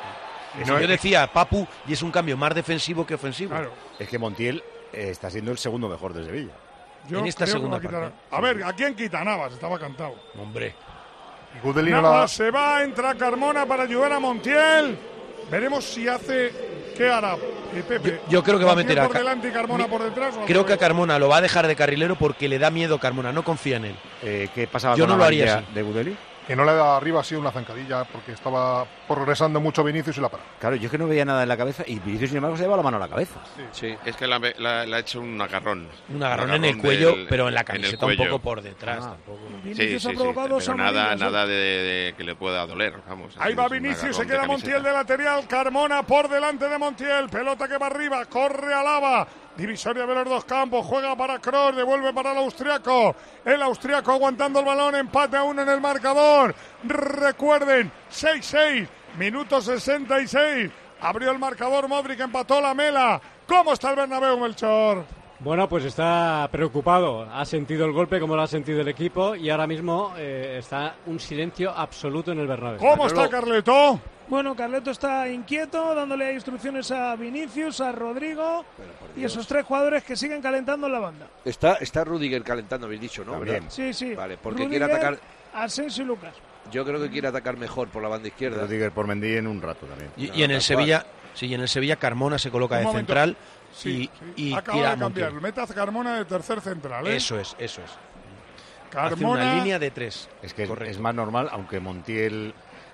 No, yo decía Papu y es un cambio más defensivo que ofensivo. Claro. Es que Montiel eh, está siendo el segundo mejor de Sevilla. Yo En esta creo que segunda va a quitar- parte. A ver, ¿a quién quita Navas? Estaba cantado. Hombre. Gudeli no Navas la... se va, entra Carmona para ayudar a Montiel. Veremos si hace... ¿Qué hará eh, Pepe? Yo creo que va a ¿Montiel meter a por Ca- delante y Carmona Mi- por detrás? ¿o al Creo que a revés? Carmona lo va a dejar de carrilero porque le da miedo Carmona, no confía en él. Eh, ¿Qué pasaba Yo con no la lo haría amarilla así. de Gudeli? Que no le da arriba ha sido una zancadilla porque estaba progresando mucho Vinicius y la para. Claro, yo es que no veía nada en la cabeza y Vinicius, sin embargo, se lleva la mano a la cabeza. Sí. Es que le ha- le ha hecho un agarrón. Un agarrón en el cuello, del- pero en la el camiseta un cuello. poco por detrás. Ah. tampoco. Sí, Vinicius sí, ha sí, provocado dos pero nada, amarillas, ¿eh? nada de, de que le pueda doler. Vamos, Ahí es va un Vinicius, se agarrón de queda camiseta. Montiel de lateral, Carmona por delante de Montiel, pelota que va arriba, corre a Lava, divisoria de los dos campos, juega para Kroos, devuelve para el austriaco, el austriaco aguantando el balón, empate a uno en el marcador, recuerden, seis seis, minuto sesenta y seis, abrió el marcador Modric, empató la Mela, ¿cómo está el Bernabéu, Melchor? Bueno, pues está preocupado. Ha sentido el golpe como lo ha sentido el equipo y ahora mismo eh, está un silencio absoluto en el Bernabéu. ¿Cómo está Carleto? Bueno, Carleto está inquieto, dándole instrucciones a Vinicius, a Rodrigo y esos tres jugadores que siguen calentando en la banda. Está, está Rudiger calentando, habéis dicho, ¿no? También. ¿Verdad? Sí, sí. Vale, porque Rudiger, quiere atacar. Asensio y Lucas. Yo creo que quiere atacar mejor por la banda izquierda. Rudiger por Mendy en un rato también. Y, No, y en el tal Sevilla, sí, y en el Sevilla Carmona se coloca Un de momento. central Sí, y, sí. y Acaba tira de a cambiar, Montiel. mete a Carmona de tercer central, ¿eh? Eso es, eso es. Carmona, Hace una línea de tres. Es que es, Correcto. es más normal, aunque Montiel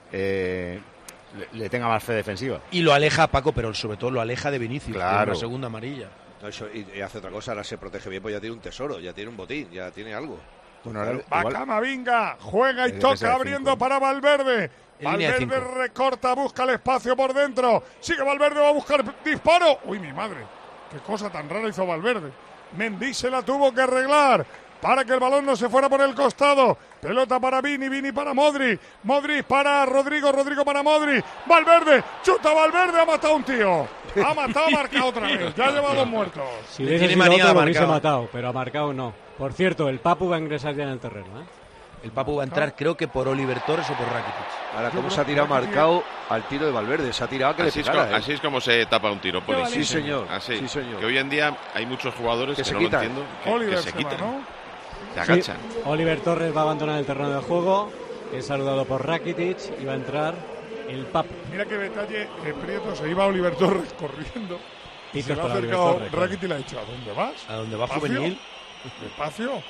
eh, le, le tenga más fe defensiva. Y lo aleja a Paco, pero sobre todo lo aleja de Vinicius. Claro. Que es una segunda amarilla. No, eso- y, y hace otra cosa, ahora se protege bien, pues ya tiene un tesoro, ya tiene un botín, ya tiene algo. Bueno, ahora va igual- Camavinga, juega y Es defensa toca de abriendo cinco. para Valverde. En línea de Valverde cinco. recorta, busca el espacio por dentro. Sigue Valverde, va a buscar disparo. Uy, mi madre, qué cosa tan rara hizo Valverde. Mendy se la tuvo que arreglar para que el balón no se fuera por el costado. Pelota para Vini, Vini para Modri. Modri para Rodrigo, Rodrigo para Modri. Valverde, chuta Valverde, ha matado a un tío. Ha matado, ha marcado otra vez. Ya lleva dos muertos. Si Le hubiese tiene sido manía otro, de lo hubiese marcado. matado, pero ha marcado no. Por cierto, el Papu va a ingresar ya en el terreno, ¿eh? El Papu va a entrar, creo que por Oliver Torres o por Rakitic. Ahora, Yo ¿cómo creo se ha tirado que aquí- marcado al tiro de Valverde? Se ha tirado a que Así le es, picara, como, ¿eh? así es como se tapa un tiro, Poli. Sí, señor. Así. Sí, señor. Que hoy en día hay muchos jugadores Que que, se no quitan. lo entiendo, que, Oliver que se se va, quitan, ¿no? se Sí, agachan. Oliver Torres va a abandonar el terreno de juego. Es saludado por Rakitic y va a entrar el Papu. Mira qué detalle, eh, Prieto, se iba Oliver Torres corriendo. Y Picos se le ha para Oliver acercado Torres, claro. Rakitic y le ha dicho, ¿a dónde vas? A donde va ¿Despacio? juvenil. Despacio.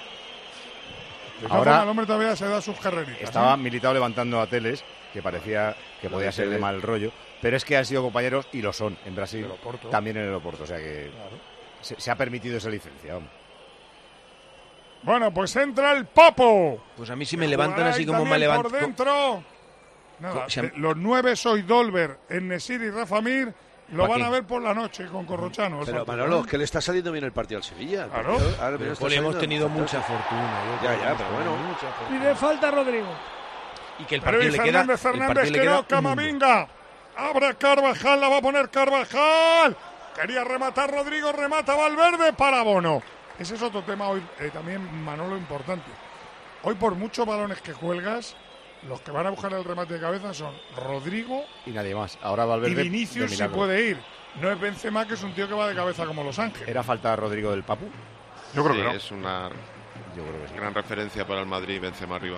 De todas Ahora- formas, el hombre todavía se da sus carreritas. Estaba ¿eh? Militao levantando a Teles, que parecía que Lo podía de ser de Teles. mal rollo, pero es que han sido compañeros y lo son en Brasil, En el Oporto. también en el Oporto, o sea que Claro. se, se ha permitido esa licencia. Vamos. Bueno, pues entra el Papo. Pues a mí si me levantan Jugará así ahí como me también levantan. por dentro. Nada, Co- se- eh, los nueve soy Dolber, Nesir y Rafa Mir. Lo van Joaquín. a ver por la noche con Corrochano. el Pero partido, Manolo, ¿eh? es que le está saliendo bien el partido al Sevilla. el Claro. partido, ahora mismo Pero, está Poli, hemos saliendo tenido fantástico. mucha fortuna. yo Ya, creo que ya, hemos pero tenido bueno. mucha Y fortuna. de falta Rodrigo. Y que el Pero partido y le queda. Fernández, el Fernández, partido le que queda no, un mundo. Camavinga. Abre Carvajal, la va a poner Carvajal. Quería rematar Rodrigo, remata Valverde para Bono. Ese es otro tema hoy, eh, también, Manolo, importante. Hoy, por muchos balones que cuelgas, los que van a buscar el remate de cabeza son Rodrigo Y nadie más. Ahora Valverde. y Vinicius, de si milagro. puede ir. No es Benzema, que es un tío que va de cabeza como Los Ángeles. ¿Era falta Rodrigo del Papu? Yo creo Sí, que no. es una Yo creo que sí. gran referencia para el Madrid, Benzema arriba.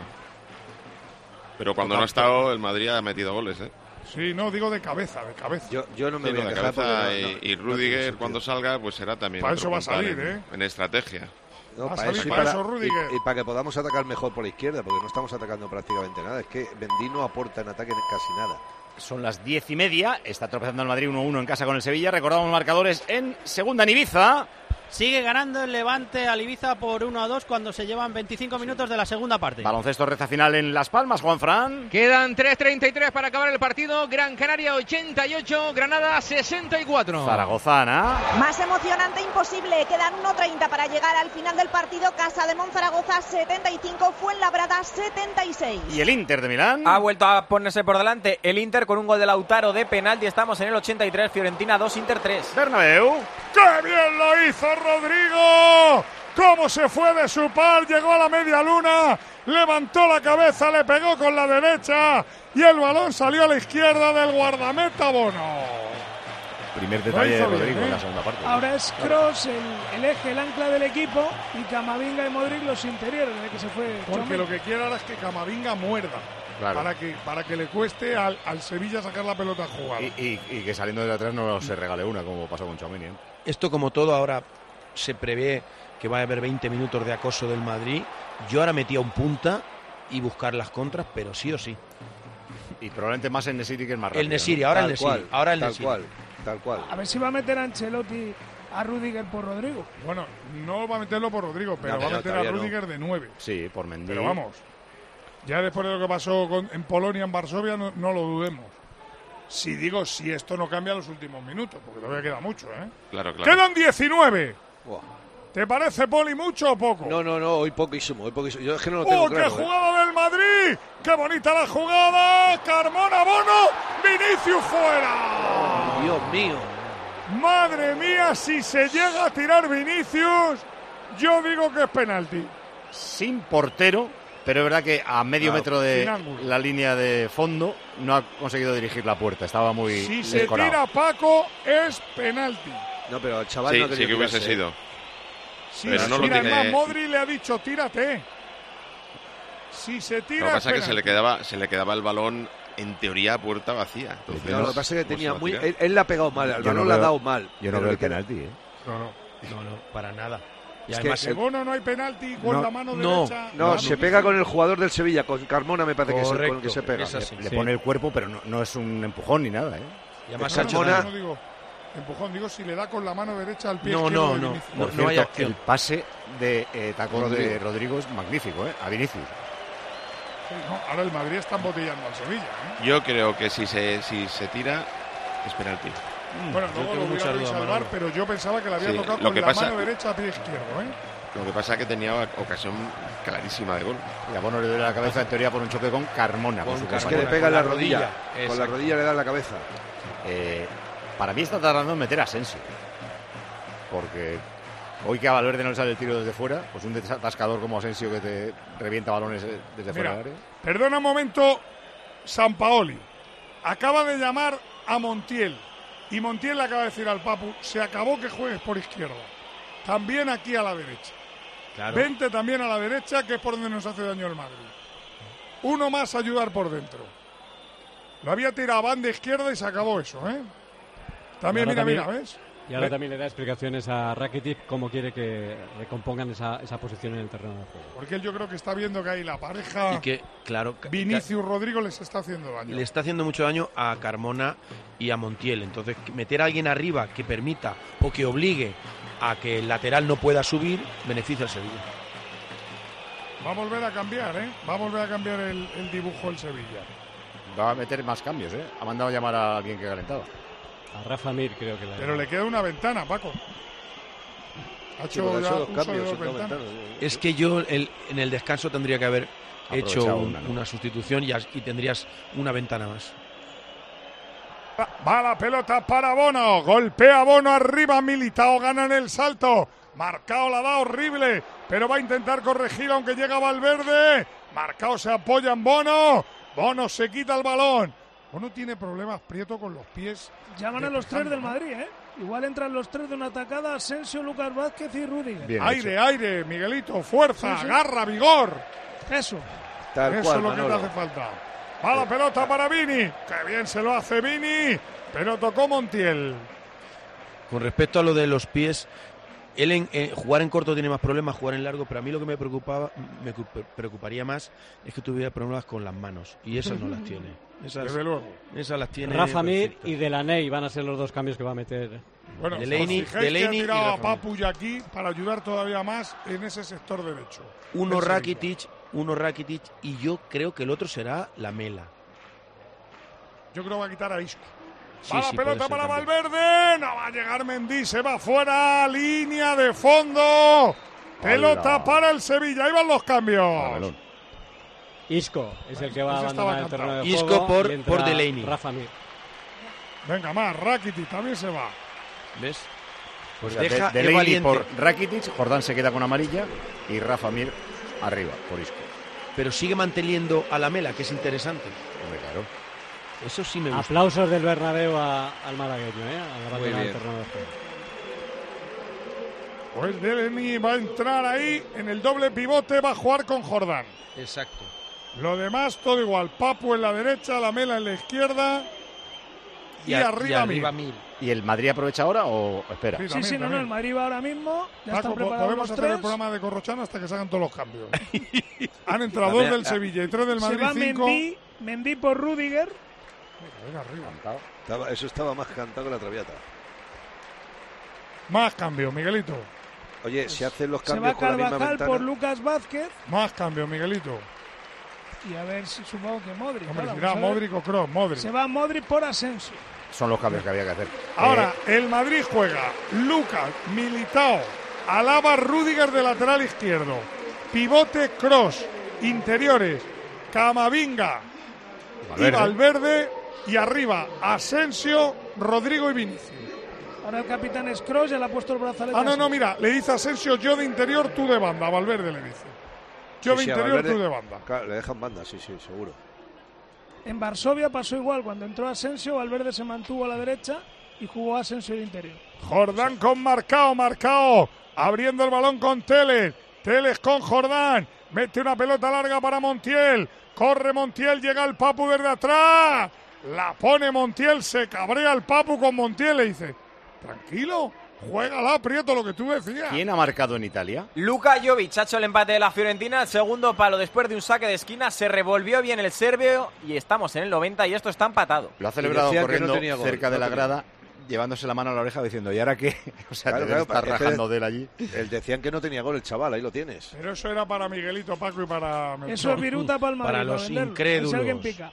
Pero cuando no ha estado, el Madrid ha metido goles, ¿eh? Sí, no, digo de cabeza, de cabeza. Yo, yo no me Sí, voy no, a de quejar cabeza porque no- y, no- y no tiene Rudiger sentido. cuando salga pues será también Para otro eso va a puntal salir, en, ¿eh? en estrategia. No, Va a para salir eso y para para, eso, Rudiger. y- y para que podamos atacar mejor por la izquierda, porque no estamos atacando prácticamente nada. Es que Mendy no aporta en ataque casi nada. Son las diez y media, está tropezando el Madrid uno uno en casa con el Sevilla. Recordamos marcadores en segunda en Ibiza. Sigue ganando el Levante al Ibiza por uno a dos cuando se llevan veinticinco minutos de la segunda parte. Baloncesto recta final en Las Palmas, Juan Fran. Quedan tres treinta y tres para acabar el partido. Gran Canaria ochenta y ocho, Granada sesenta y cuatro. Zaragoza, Ana. Más emocionante imposible. Quedan uno treinta para llegar al final del partido. Casa de Monzaragoza setenta y cinco, Fuenlabrada setenta y seis. ¿Y el Inter de Milán? Ha vuelto a ponerse por delante el Inter con un gol de Lautaro de penalti. Estamos en el ochenta y tres, Fiorentina dos, Inter tres. Bernabéu. ¡Qué bien lo hizo Rodrigo! ¡Cómo se fue de su par! Llegó a la media luna, levantó la cabeza, le pegó con la derecha y el balón salió a la izquierda del guardameta Bono. Primer detalle de Rodrigo, bien, en ¿eh? la segunda parte. Ahora es Kroos el, el eje, el ancla del equipo, y Camavinga y Modric los interiores, desde que se fue. Porque Chomel. lo que quiere ahora es que Camavinga muerda. Claro. Para que, para que le cueste al, al Sevilla sacar la pelota jugada. Y, y, y que saliendo de atrás no se regale una, como pasó con Tchouaméni, ¿eh? Esto, como todo, ahora se prevé que va a haber veinte minutos de acoso del Madrid. Yo ahora metía un punta y buscar las contras, pero sí o sí. Y probablemente más en Nesiri, que es más rápido. El Nesiri, ahora el Nesiri. Ahora el tal Nesiri. cual, tal cual. A ver si va a meter a Ancelotti a Rudiger por Rodrigo. Bueno, no va a meterlo por Rodrigo, pero No, va a no, meter a todavía Rudiger no. de nueve. Sí, por Mendy. Pero vamos, ya después de lo que pasó con, en Polonia, en Varsovia, no, no lo dudemos. Si digo, si esto no cambia en los últimos minutos, porque todavía queda mucho, ¿eh? Claro, claro. Quedan diecinueve. Buah. ¿Te parece, Poli, mucho o poco? No, no, no, hoy poquísimo, hoy poquísimo. Yo es que no lo ¡Oh, tengo qué claro. ¿eh? jugada del Madrid! ¡Qué bonita la jugada! Carmona, Bono, Vinicius fuera. Dios mío. Madre mía, si se llega a tirar Vinicius, yo digo que es penalti. Sin portero, pero es verdad que a medio Claro, metro de sin ángulo. la línea de fondo no ha conseguido dirigir la puerta. Estaba muy Si se decorado. tira Paco, es penalti. No, pero el chaval Sí, no sí quería que hubiese tirarse, ¿eh? sido. Si Pero se no lo tira, tiene- además, Modri le ha dicho, tírate. Si se Lo tira, que pasa es que es se le penalti. quedaba, se le quedaba el balón en teoría a puerta vacía. Entonces, No, lo que pasa es que ¿cómo tenía se va a muy. tirar? Él, él le ha pegado mal, al Yo balón no le ha veo- dado mal. Yo no pero veo le el queda- penalti, ¿eh? No, no. No, no, para nada. Y Es además, que- De Bono no hay penalti con No, la mano no, derecha. No, Ah, se pega con el jugador del Sevilla, con Carmona me parece que es el con el que Correcto, se pega. es así. Le Sí. pone el cuerpo, pero no, no es un empujón ni nada, ¿eh? y además Esa Sancho Carmona- No digo empujón, digo si le da con la mano derecha al pie No, izquierdo no, de no. Vinicius. Por no cierto, hay acción. el pase de eh, tacón de Rodrigo. Rodrigo es magnífico, ¿eh? A Vinicius. Sí, no, ahora el Madrid está embotellando al Sevilla, ¿eh? Yo creo que si se, si se tira, es penalti. Bueno, yo luego tengo lo voy mucha a duda, revisar, Manolo. pero yo pensaba que le había Sí, tocado lo con que la pasa- mano derecha a pie izquierdo, ¿eh? Lo que pasa es que tenía ocasión clarísima de gol. Y a Bono le duele la cabeza en teoría por un choque con Carmona. Con por su Es que le compañero. pega en la con la rodilla. rodilla. Con la Exacto. rodilla le da en la cabeza. Eh, para mí está tardando en meter a Asensio. Porque hoy que a Valverde no le sale el tiro desde fuera, pues un desatascador como Asensio que te revienta balones eh, desde fuera Mira, del área. perdona un momento, Sampaoli. Acaba de llamar a Montiel. Y Montiel le acaba de decir al Papu, se acabó que juegues por izquierda. También aquí a la derecha. Claro. Vente también a la derecha, que es por donde nos hace daño el Madrid. Uno más a ayudar por dentro. Lo había tirado a banda izquierda y se acabó eso, ¿eh? También, Y mira, ahora mira, también- ¿ves? Y ahora Ve- también le da explicaciones a Rakitic cómo quiere que recompongan esa, esa posición en el terreno de juego. Porque él yo creo que está viendo que ahí la pareja Y que, claro, ca- Vinicius Rodrigo les está haciendo ca- daño. le está haciendo mucho daño a Carmona y a Montiel. Entonces, meter a alguien arriba que permita o que obligue a que el lateral no pueda subir, beneficia al Sevilla. Va a volver a cambiar, ¿eh? Va a volver a cambiar el, el dibujo el Sevilla. Va a meter más cambios, ¿eh? Ha mandado a llamar a alguien que calentaba. A Rafa Mir creo que la Pero le queda una ventana, Paco. Ha Sí, hecho porque ha ya hecho dos uso de cambios, dos dos ventanas. ventanas. Es que yo el- en el descanso tendría que haber hecho Aprovechado un- una, ¿no? una sustitución y, as- y tendrías una ventana más. Va- Va la pelota para Bono. Golpea Bono arriba. Militao gana en el salto. Marcao la da horrible, pero va a intentar corregir aunque llega Valverde. Marcao se apoya en Bono. Bono se quita el balón. Bono tiene problemas, Prieto, con los pies. Llaman a los tres del Madrid, ¿eh? Igual entran los tres de una atacada: Asensio, Lucas Vázquez y Rudiger. Bien Aire, hecho. aire, Miguelito, fuerza, Sí, sí. garra, vigor. Eso. Tal Eso cual, es lo que te Manolo. hace falta. Va la pelota para Vini. Qué bien se lo hace Vini, pero tocó Montiel. Con respecto a lo de los pies, él en, eh, jugar en corto tiene más problemas, jugar en largo, pero a mí lo que me preocupaba, me cu- preocuparía más es que tuviera problemas con las manos, y esas no las tiene. Esas, Desde luego. esas las tiene. Rafa Mir perfectas. y Delaney van a ser los dos cambios que va a meter Bueno, Delaney, os fijáis Delaney que y ha tirado a Rafa Mir. Papu y aquí para ayudar todavía más en ese sector derecho. Uno del Sevilla. Rakitic, uno Rakitic y yo creo que el otro será Lamela. Yo creo que va a quitar a Isco. Sí, Va la sí, puede pelota ser para también. Valverde. No va a llegar Mendy. Se va fuera. Línea de fondo. Pelota Hola. para el Sevilla. Ahí van los cambios. Isco es el que va a Ese estaba abandonar el terreno de Isco juego. por- y entra por Delaney. Rafa Mir. Venga, más. Rakitic también se va. ¿Ves? Pues Pues deja de, es Delaney valiente. por Rakitic, Jordán se queda con amarilla y Rafa Mir arriba por Isco. Pero sigue manteniendo a Lamela, que es interesante. Hombre, claro. Eso sí me gusta. Aplausos del Bernabéu a- al malagueño, ¿eh? Al abandonar el bien. terreno de juego. Pues Delaney va a entrar ahí en el doble pivote. Va a jugar con Jordán. Exacto. Lo demás todo igual. Papu en la derecha, Lamela en la izquierda. Y, a- arriba, Mir. Mir. ¿Y el Madrid aprovecha ahora o espera? Sí, Sí, también, sí, no, no, también. el Madrid va ahora mismo. Ya Paco, están po- preparados podemos los hacer el tres. programa de Corrochano hasta que salgan todos los cambios. Han entrado También- dos del Sevilla y tres del Se Madrid, va cinco. Mendy, Mendy por Rudiger. Venga, arriba. Estaba- eso estaba más cantado que la traviata. Más cambios, Miguelito. Oye, si hacen los Se va cambios con la misma Carvajal ventana. por Lucas Vázquez. Más cambios, Miguelito. Y a ver si supongo que Modric. Hombre, claro, dirá vamos a ver. Modric o Kroos, Modric. Se va Modric por Asensio. Son los cambios que había que hacer. Ahora, Eh, el Madrid juega Lucas, Militao, Alaba, Rudiger de lateral izquierdo, pivote, Kroos, interiores, Camavinga y Valverde. Valverde, y arriba Asensio, Rodrigo y Vinicius. Ahora el capitán es Kroos y le ha puesto el brazalete. Ah, no, a no, mira, le dice Asensio, yo de interior, tú de banda, Valverde le dice. Yo Sí, de sí, a interior, Valverde- tú de banda. Claro, le dejan banda, sí, sí, seguro. En Varsovia pasó igual. Cuando entró Asensio, Valverde se mantuvo a la derecha y jugó Asensio de interior. Jordán con Marcao, Marcao, abriendo el balón con Teles, Teles con Jordán, mete una pelota larga para Montiel, corre Montiel, llega el Papu desde atrás, la pone Montiel, se cabrea el Papu con Montiel, le dice, tranquilo, juégala, Prieto, lo que tú decías. ¿Quién ha marcado en Italia? Luka Jovic ha hecho el empate de la Fiorentina, el segundo palo después de un saque de esquina, se revolvió bien el serbio y estamos en el noventa y esto está empatado. Lo ha celebrado decían que corriendo no tenía gol, cerca de no la tenía. grada, llevándose la mano a la oreja diciendo, ¿y ahora qué? O sea, Claro, te claro, está para que rajando te- de él allí. Él decían que no tenía gol el chaval, ahí lo tienes. Pero eso era para Miguelito, Paco y para Eso Melchor. es viruta para el Madrid. Para los venderlo. incrédulos. Si alguien pica.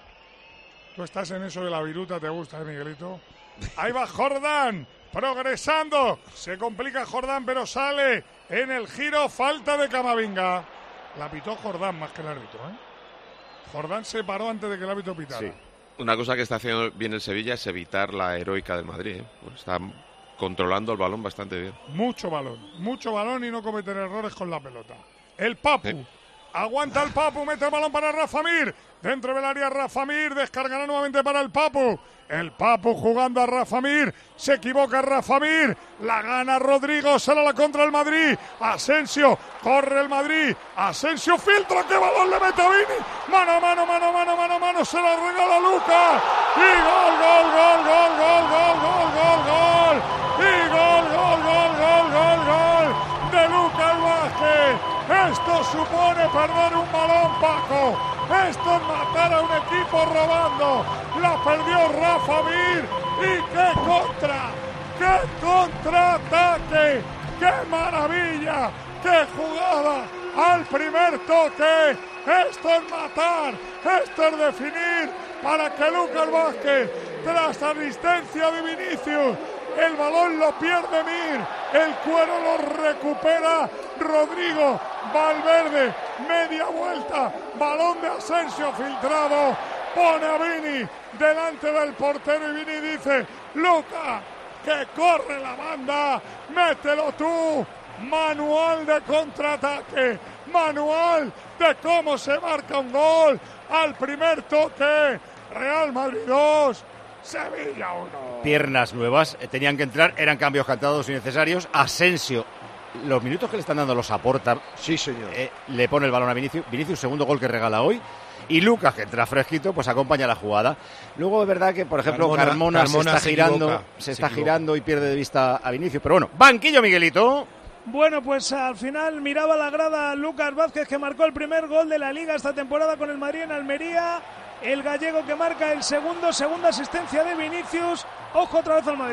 Tú estás en eso de la viruta, te gusta, ¿eh, Miguelito? Ahí va Jordán, progresando. Se complica Jordán, pero sale en el giro. Falta de Camavinga. La pitó Jordán más que el árbitro, ¿eh? Jordán se paró antes de que el árbitro pitara. Sí. Una cosa que está haciendo bien el Sevilla es evitar la heroica del Madrid. ¿eh? Pues está controlando el balón bastante bien. Mucho balón, mucho balón y no cometer errores con la pelota. El Papu. Sí. Aguanta el Papu, mete el balón para Rafa Mir. Dentro del área Rafa Mir, descargará nuevamente para el Papu. El Papu jugando a Rafa Mir. Se equivoca Rafa Mir. La gana Rodrigo, sale a la contra el Madrid. Asensio, corre el Madrid. Asensio filtra, qué balón le mete a Vini. Mano a mano, mano, mano, mano, mano. Se la regala Luca. Y gol, gol, gol, gol, gol, gol, gol, gol, gol. Y gol, gol, gol, gol, gol, gol. De Lucas Vázquez. Esto supone perder un balón, Paco. Esto es matar a un equipo robando. La perdió Rafa Mir. ¡Y qué contra! ¡Qué contraataque! ¡Qué maravilla! ¡Qué jugada! Al primer toque. Esto es matar. Esto es definir para que Lucas Vázquez, tras asistencia de Vinicius, el balón lo pierde Mir, el cuero lo recupera Rodrigo, Valverde, media vuelta, balón de Asensio filtrado, pone a Vini delante del portero y Vini dice, Luca, que corre la banda, mételo tú, manual de contraataque, manual de cómo se marca un gol, al primer toque, Real Madrid dos, Sevilla uno. Piernas nuevas, eh, tenían que entrar, eran cambios cantados y necesarios. Asensio, los minutos que le están dando los aporta. Sí, señor. Eh, le pone el balón a Vinicius. Vinicius, segundo gol que regala hoy. Y Lucas, que entra fresquito, pues acompaña la jugada. Luego es verdad que, por ejemplo, Carmona- Carmona, Carmona se está se girando, equivoca, se se está equivoca. girando y pierde de vista a Vinicius. Pero bueno, banquillo, Miguelito. Bueno, pues al final miraba la grada Lucas Vázquez, que marcó el primer gol de la Liga esta temporada con el Madrid en Almería. El gallego que marca el segundo, segunda asistencia de Vinicius. Ojo otra vez al Madrid.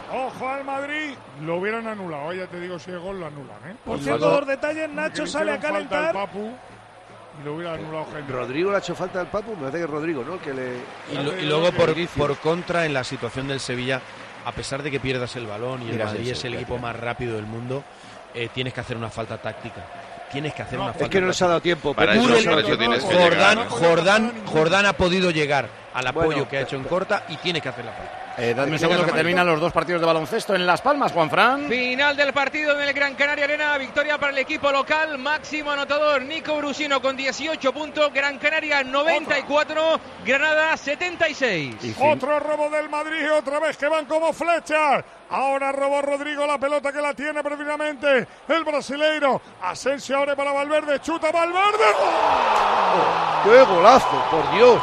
Ojo al Madrid, lo hubieran anulado, ya te digo, si es gol lo anulan, ¿eh? Por cierto, dos detalles, Nacho sale a calentar. Falta al Papu y lo hubiera anulado gente. Rodrigo le ha hecho falta al Papu, me parece que es Rodrigo, ¿no? Que le... Y, lo, y luego por, por contra, en la situación del Sevilla, a pesar de que pierdas el balón y el Mira, Madrid sí, es sí, el claro. equipo más rápido del mundo, eh, tienes que hacer una falta táctica. Tienes que hacer no, una es falta que no les ha dado tiempo. Para eso, para eso tienes que Jordán, llegar. Jordán, Jordán ha podido llegar al apoyo Bueno, que ha hecho en corta y tienes que hacer la falta. Eh, dadme un segundo que terminan los dos partidos de baloncesto en Las Palmas, Juanfran. Final del partido en el Gran Canaria Arena, victoria para el equipo local, máximo anotador Nico Brusino con dieciocho puntos, Gran Canaria noventa y cuatro, Granada setenta y seis. Y otro robo del Madrid, otra vez que van como flechas. Ahora robó Rodrigo la pelota que la tiene precisamente el brasileiro. Asensio abre para Valverde, chuta Valverde. Oh, ¡qué golazo, por Dios!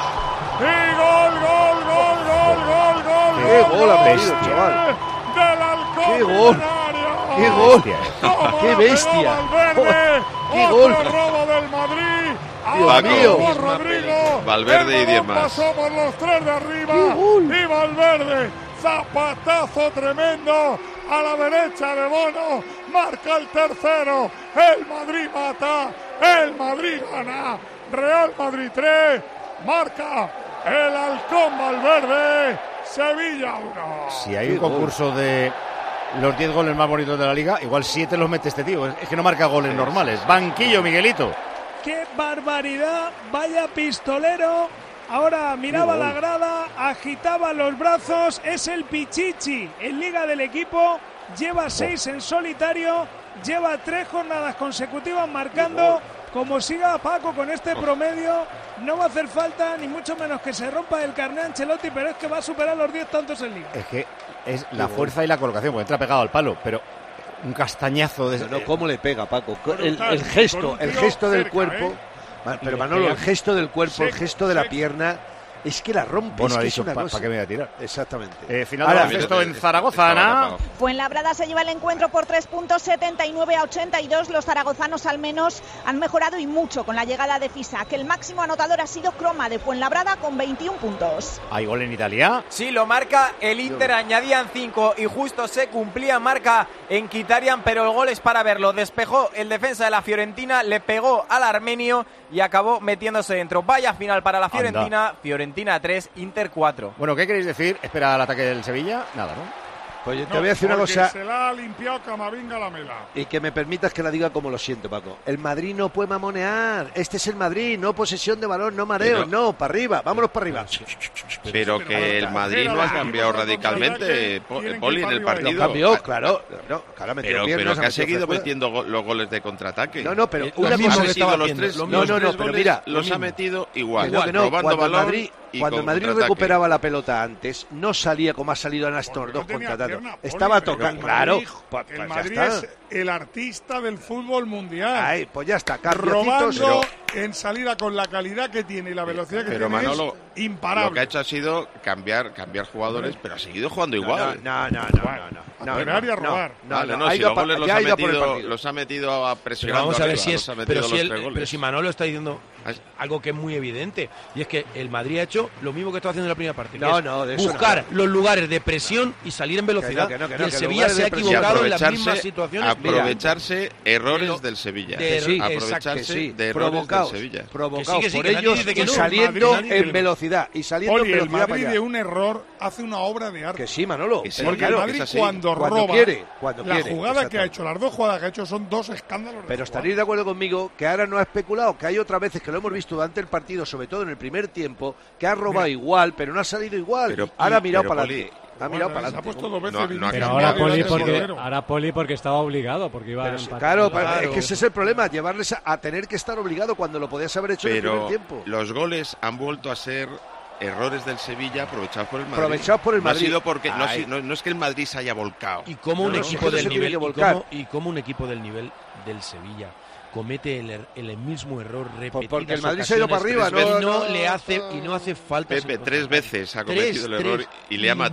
Y gol, gol, gol, gol, gol, gol. ¡Qué gol, gol ha gol metido, chaval! Del Halcón ¡Qué gol! Millonario. ¡Qué gol! ¡Cómo ¡Qué la bestia! pegó Valverde! ¡Qué Otro gol! robo del Madrid. Dios Ahora mío. robó Rodrigo. Valverde El y diez balón más. Pasó por los tres de arriba. ¡Qué gol! Y Valverde, zapatazo tremendo a la derecha de Bono. Marca el tercero. El Madrid mata. El Madrid gana. Real Madrid tres. Marca el Halcón Valverde. Sevilla uno. Si hay un concurso de los diez goles más bonitos de la liga, igual siete los mete este tío. Es que no marca goles normales. Banquillo, Miguelito. ¡Qué barbaridad! ¡Vaya pistolero! Ahora miraba la grada, agitaba los brazos. Es el Pichichi en liga del equipo. Lleva seis en solitario. Lleva tres jornadas consecutivas marcando. Como siga Paco con este promedio, no va a hacer falta ni mucho menos que se rompa el carné Ancelotti, pero es que va a superar los diez tantos en liga. Es que es la fuerza y la colocación, porque entra pegado al palo, pero un castañazo de... No, no, ¿cómo le pega, Paco? El, Brutal, el gesto, con un el tío gesto del cerca, cuerpo. ¿eh? Ma- Pero Le Manolo, pega. el gesto del cuerpo, el Sí, gesto de la sí. pierna, es que la rompe. Bueno, es ha que dicho, es una ¿para cosa. qué me voy a tirar? Exactamente. Eh, final Ahora, de baloncesto en Zaragoza, Ana. Fuenlabrada se lleva el encuentro por tres puntos, setenta y nueve a ochenta y dos. Los zaragozanos al menos han mejorado y mucho con la llegada de Fisac. El máximo anotador ha sido Croma de Fuenlabrada con veintiún puntos. ¿Hay gol en Italia? Sí, lo marca el Inter, añadían cinco y justo se cumplía, marca en Kitarian, pero el gol es para verlo. Despejó el defensa de la Fiorentina, le pegó al armenio y acabó metiéndose dentro. Vaya final para la Fiorentina, Anda. Fiorentina tres, Inter cuatro. Bueno, ¿qué queréis decir? ¿Espera el ataque del Sevilla? Nada, ¿no? Pues yo te No, voy a decir una porque cosa. se la ha limpiado Camavinga la mela. Y que me permitas que la diga como lo siento, Paco. El Madrid no puede mamonear. Este es el Madrid, no posesión de balón, no mareo, Pero- no, para arriba, vámonos para arriba. Pero que el Madrid no ha cambiado radicalmente, Po- Poli, en el Lo partido. cambió, claro. No, claro, metió Pero, piernas, pero que ha metió seguido frescura. metiendo go- los goles de contraataque. No, no, pero Eh, una los cosa ha que metido estaba los haciendo, tres, lo los mismo. No, no, tres no, pero goles mira, lo los ha mismo. metido igual, No, que no, robando cuando el balón Madrid, y cuando con el Madrid no contraataque. recuperaba la pelota antes, no salía como ha salido en estos dos tenía contraataques. pierna, Poli, Estaba pero tocando, el claro. Madrid- Pues, El pues ya Madrid está. es el artista del fútbol mundial. Ay, pues ya está, cambiocitos. Robando en salida con la calidad que tiene y la velocidad que Pero tiene Manolo, es imparable. lo que ha hecho ha sido cambiar, cambiar jugadores, pero ha seguido jugando igual. No, no, no, no, no. A pegar y a robar. No, Vale, no, no, ha si ido los pa- goles los ya ha, ha ido por el metido, partido. los ha metido a Pero presionando vamos a ver arriba, si es. los ha metido Pero los si, el- tres goles. pero si Manolo está diciendo algo que es muy evidente, y es que el Madrid ha hecho lo mismo que estaba haciendo en la primera parte. que No, es no, de eso buscar nada. los lugares de presión y salir en velocidad. Que no, que no, que y no, el que Sevilla lugares se ha de presión. Y equivocado en las aprovecharse, mismas situaciones. aprovecharse errores Lo- del Sevilla. de- Que sí, aprovecharse exacto, que sí, de errores provocados, del Sevilla. provocados Que sí, que sí, por que nadie ellos dice que y no. saliendo Madrid, en velocidad y saliendo Poli, en el velocidad para Madrid allá. de un error hace una obra de arte. Que sí, Manolo. Que sí, Porque claro, el Madrid es así. cuando, Cuando roba, quiere, cuando la quiere, jugada que ha exacto. hecho, las dos jugadas que ha hecho son dos escándalos. de Pero jugada. estaréis de acuerdo conmigo que ahora no ha especulado, que hay otras veces que lo hemos visto durante el partido, sobre todo en el primer tiempo, que ha robado Mira. igual, pero no ha salido igual. Pero- ahora ha mirado pero, para Poli, adelante. Ha mirado para Se ha adelante. puesto dos veces No, no ha Vinicius Pero cambiado. ahora Madrid Poli, delante del porque, portero. ahora Poli porque estaba obligado, porque iba Pero a sí, empatar. claro, Claro. es que ese es el problema, llevarles a, a tener que estar obligado cuando lo podías haber hecho en el Pero primer tiempo. los goles han vuelto a ser errores del Sevilla aprovechados por el Madrid. Aprovechados por el No ha Madrid. sido porque no, ha Ay. sido- no- no es que el Madrid se haya volcado. Y como No, un no, equipo es que no del se tiene nivel que y volcar. como, y como un equipo del nivel del Sevilla comete el, er- el mismo error repetidas porque el Madrid se ha ido para ocasiones, arriba, y no, no, no, le hace no. y no hace falta. Pepe tres veces ha Tres, cometido el error tres. y le ha matado.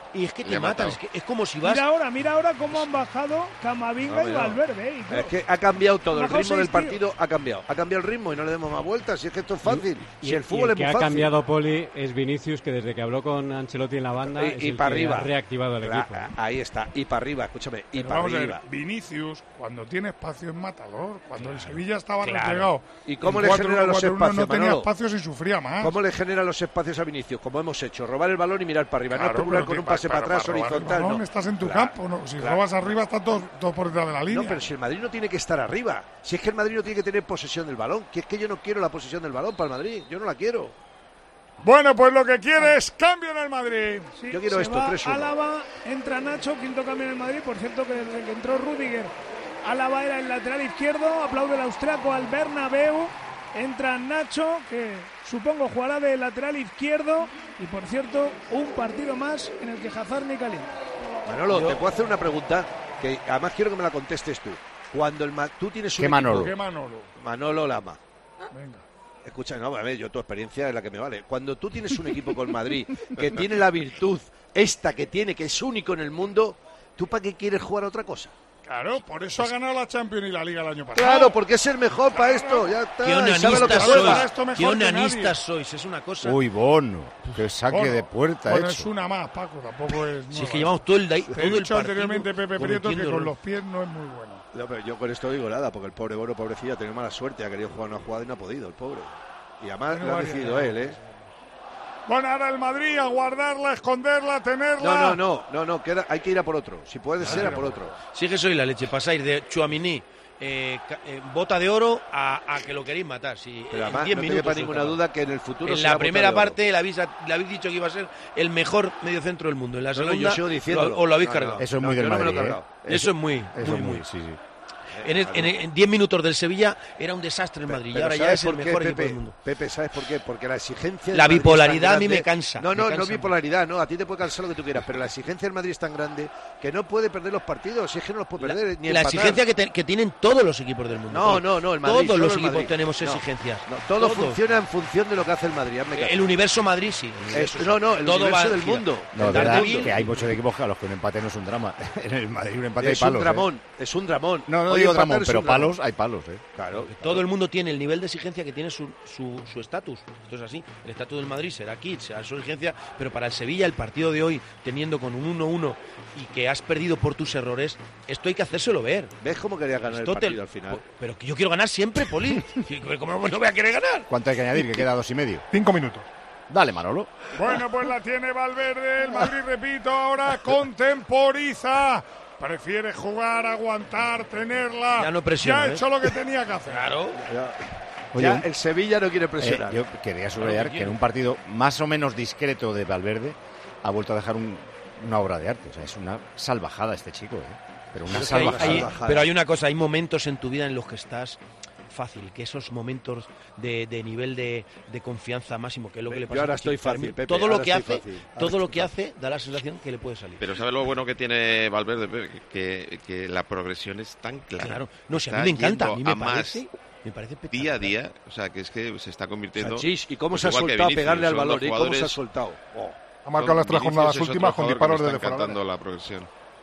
Y es que te Le ha matan, matado. es, que es como si vas... Mira ahora, mira ahora cómo han bajado Camavinga No, y no. Valverde. ¿eh? Y todo. Es que ha cambiado todo, el Bajado ritmo del seis, tío. partido ha cambiado. Ha cambiado el ritmo y no le demos más vueltas. Si es que esto es fácil. Y- si el y fútbol es que muy ha fácil. cambiado Poli es Vinicius, que desde que habló con Ancelotti en la banda Y, es y el para que arriba. ha reactivado el Claro, equipo. ahí está. Y para arriba, escúchame. Y Pero para vamos a arriba. ver, Vinicius, cuando tiene espacio es matador. Cuando el Sevilla estaba Claro. replegado. ¿Y cómo en le cuatro genera uno, los cuatro uno, espacios, no tenía Manolo? espacios y sufría más. ¿Cómo le genera los espacios a Vinicius? Como hemos hecho, robar el balón y mirar para arriba. Claro, no especular pero con que un pase para- para, atrás para robar el horizontal. balón No. estás en tu Claro, campo. ¿no? Si claro. robas arriba, está todo, todo por detrás de la línea. No, pero si el Madrid no tiene que estar arriba. Si es que el Madrid no tiene que tener posesión del balón. Que es que yo no quiero la posesión del balón para el Madrid. Yo no la quiero. Bueno, pues lo que quiere es cambio en el Madrid. Sí, Yo quiero se esto, va tres uno. Álava, entra Nacho, quinto cambio en el Madrid. Por cierto, que desde que entró Rüdiger, Álava era el lateral izquierdo. Aplaude el austriaco al Bernabéu. Entra Nacho, que supongo jugará de lateral izquierdo. Y por cierto, un partido más en el que Hazard ni calienta. Manolo, Yo- te puedo hacer una pregunta que además quiero que me la contestes tú. Cuando el Ma- tú tienes un ¿Qué equipo- Manolo? ¿Qué Manolo? Manolo Lama. Venga. Escucha, no, a ver, yo tu experiencia es la que me vale. Cuando tú tienes un equipo con Madrid que tiene la virtud esta que tiene, que es único en el mundo, ¿tú para qué quieres jugar a otra cosa? Claro, por eso ha ganado la Champions y la Liga el año pasado. Claro, porque es el mejor para esto, ya está. ¡Qué y sabe lo que onanistas juega. Para sois! esto mejor ¡Qué que nadie. onanistas sois! Es una cosa... Uy, Bono, que saque Bueno, de puerta bueno, hecho. es una más, Paco, tampoco es Si es nueva. que llevamos todo el, da- Te todo he el dicho partido anteriormente, Pepe Prieto, que cometiendo con errores. los pies no es muy bueno. No, pero yo con esto digo nada, porque el pobre Bono, pobrecillo, ha tenido mala suerte, ha querido jugar una jugada y no ha podido, el pobre. Y además Tiene lo ha varias decidido él, ¿eh? Bueno, ahora el Madrid a guardarla, a esconderla, a tenerla. No, no, no, no, no, queda, hay que ir a por otro. Si puede ser, a por otro. Sí que soy la leche, pasáis de Tchouaméni, eh, ca- eh, bota de oro, a, a que lo queréis matar. Si, Pero en además, diez no te minutos quepa os ninguna acaba. duda que en el futuro En será la bota primera de oro. parte le habéis, le habéis dicho que iba a ser el mejor mediocentro del mundo. En la No, no, segunda yo sigo diciéndolo. lo, os lo habéis No, cargado. no. Eso es muy del yo no me lo he Madrid, ¿eh? cargado. Eso es muy, Eso muy, muy, muy. sí, sí. En, el- en, el- en diez minutos del Sevilla era un desastre el Madrid y Pero ahora ya ¿sabes es el por qué, mejor equipo Pepe? del mundo. Pepe, ¿sabes por qué? Porque la exigencia... del La Madrid es tan bipolaridad a mí grande. me cansa, No, me no, no cansa. bipolaridad, no. A ti te puede cansar lo que tú quieras, pero la exigencia del Madrid es tan grande que no puede perder los partidos. Si es que no los puede perder ni La empatar. exigencia que, te- que tienen todos los equipos del mundo. No, Todos. no, no, el Madrid. Todos solo los el equipos Madrid. tenemos No, exigencias. no, todo Todos. funciona en función de lo que hace el Madrid. hazme caso. El universo Madrid sí. el universo Es- sí. no, no, el Todo universo va del gira. mundo. No, El de verdad, mundo. que hay muchos equipos que a los que un empate no es un drama. En el Madrid un empate Es hay palos. un ¿eh? dramón, es un dramón. No, no Hoy digo empatar dramón, es pero un dramón. palos hay palos, ¿eh? Claro. Todo el mundo tiene el nivel de exigencia que tiene su su su estatus. Esto es así. El estatus del Madrid será aquí, será su exigencia, pero para el Sevilla el partido de hoy, teniendo con un uno uno y que has perdido por tus errores, esto hay que hacérselo ver. ¿Ves cómo quería ganar Esto el te- partido al final? Pero que yo quiero ganar siempre, Poli. ¿Cómo no voy a querer ganar? ¿Cuánto hay que añadir? Que queda dos y medio. Cinco minutos. Dale, Manolo. Bueno, pues la tiene Valverde. El Madrid, repito, ahora contemporiza. Prefiere jugar, aguantar, tenerla. Ya no presiona, Ya ha ¿eh? hecho lo que tenía que hacer. Claro. Oye, Ya un- el Sevilla no quiere Eh, presionar. yo quería subrayar que en un partido más o menos discreto de Valverde ha vuelto a dejar un- una obra de arte. O sea, es una salvajada este chico, ¿eh? Pero una Pero, es que hay- salvajada. hay- salvajada. pero hay una cosa, hay momentos en tu vida en los que estás fácil, que esos momentos de, de nivel de, de confianza máximo, que es lo que le Yo pasa ahora a estoy Cristiano. fácil, Pepe, todo lo ahora que estoy hace, fácil, ahora todo estoy lo que fácil. hace da la sensación que le puede salir. Pero ¿sabe lo bueno que tiene Valverde? Pepe? Que, que la progresión es tan clara. Claro. No, si a Está mí me encanta, a yendo mí me a más parece, me parece día a espectacular. día, o sea, que es que se está convirtiendo... Sanchís, ¿y cómo pues se ha igual que soltado a Vinicius, pegarle al son balón? dos ¿Y cómo se ha jugadores- soltado? Oh. Ha marcado las tres Vinicius jornadas es otro últimas con jugador que disparos me desde está fuera. encantando la progresión.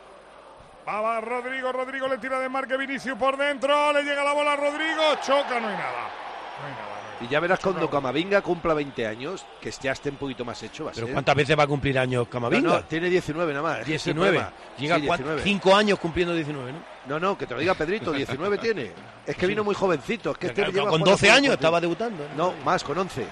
Va, va Rodrigo, Rodrigo le tira de marque Vinicius por dentro, le llega la bola a Rodrigo, choca, no hay nada. No hay nada. no hay Y ya verás Choca cuando uno. Camavinga cumpla veinte años, que ya esté un poquito más hecho. Va a Pero ser. ¿cuántas veces va a cumplir años Camavinga? No, no, tiene diecinueve nada más. ese es el diecinueve. problema. Llega Sí, a diecinueve. cinco años cumpliendo diecinueve, ¿no? No, no, que te lo diga Pedrito, diecinueve tiene. Es que vino muy jovencito. Es que este Claro, lleva con jugando doce poco años tiempo. estaba debutando. No, más, con once.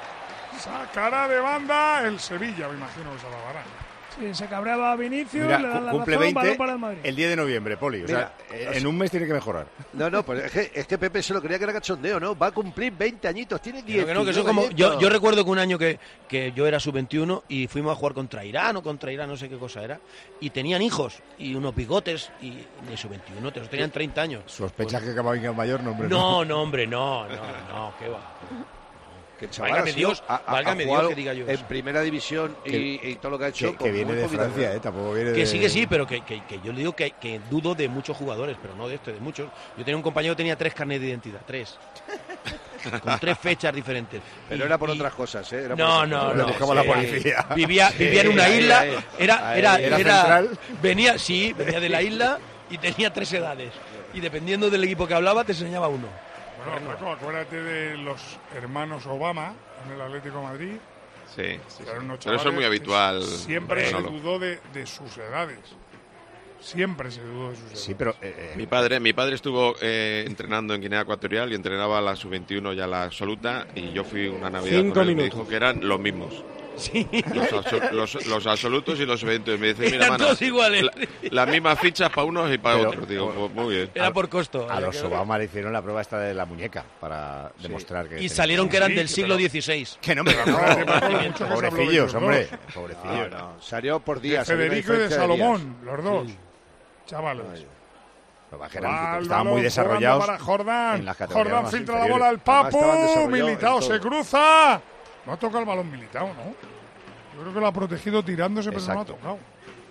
Sacará de banda el Sevilla, me imagino que se la dará. Sí, se cabreaba Vinicius, Mira, le dan la cumple razón, balón veinte para el Madrid. el diez de noviembre, Poli. O Mira, sea, eh, en un mes tiene que mejorar. No, no, pues es que, es que Pepe se lo creía que era cachondeo, ¿no? Va a cumplir veinte añitos, tiene diez. Que no, que eso como, yo, yo recuerdo que un año que, que yo era sub veintiuno y fuimos a jugar contra Irán o contra Irán, no sé qué cosa era, y tenían hijos y unos bigotes y de sub veintiuno, te- tenían treinta años. ¿Sospechas que Camavinga es mayor? No, hombre. No, no, hombre, no, no, no, qué va. Que el chaval Válgame ha sido- Dios, ha- ha- válgame ha Dios jugado que diga yo en eso. primera división y, Que- y todo lo que ha hecho. Que, con que viene muy de poquita Francia, edad. ¿eh? Tampoco viene Que de... sí, que sí, pero que, que, que yo le digo que, que dudo de muchos jugadores, pero no de este, de muchos. Yo tenía un compañero que tenía tres carnets de identidad, tres. con tres fechas diferentes. Pero y, era por y... otras cosas, ¿eh? Era por no, otras no, cosas. no. Le buscaba sí, la policía. Vivía, vivía en una Ahí, isla, ahí. era, Ahí, era, ¿era era, central? venía, sí, venía de la isla y tenía tres edades. Y dependiendo del equipo que hablaba, te enseñaba uno. Bueno, Paco, acuérdate de los hermanos Obama en el Atlético de Madrid. Sí, sí, sí. Eran unos Pero eso es muy chavales habitual. que Siempre se Manolo. dudó de, de sus edades. Siempre se dudó de sus edades. Sí, pero... eh, Mi padre, mi padre estuvo eh, entrenando en Guinea Ecuatorial y entrenaba a la sub veintiuno y a la absoluta, y yo fui una Navidad Cinco con él y me minutos. dijo que eran los mismos. Sí. Los, abso- los, los absolutos y los veintiuno. Me dice, mira, Eran mano, todos iguales. la- las mismas fichas para unos y para Pero- otros. Digo, pues muy bien. Era por costo. a los Obama le hicieron la prueba esta de la muñeca para demostrar que... Y tenían- salieron que eran Sí, del que siglo pero- dieciséis. Que no me Acuérdate, Paco, lo mucho que se habló de Pobrecillos, ellos hombre. dos. Pobrecillos. No, no, salió por De días. había una Federico y de diferencia días. Salomón, los dos. Chavales. Pero va, que eran- Va el estaban balón muy desarrollados jugando para Jordán. en las categorías Jordán más filtra la inferiores. bola al Además, estaban Papu. desarrollados Militao en se todo. cruza. No ha tocado el balón Militao, ¿no? Yo creo que lo ha protegido tirándose, pero Exacto. no lo ha tocado.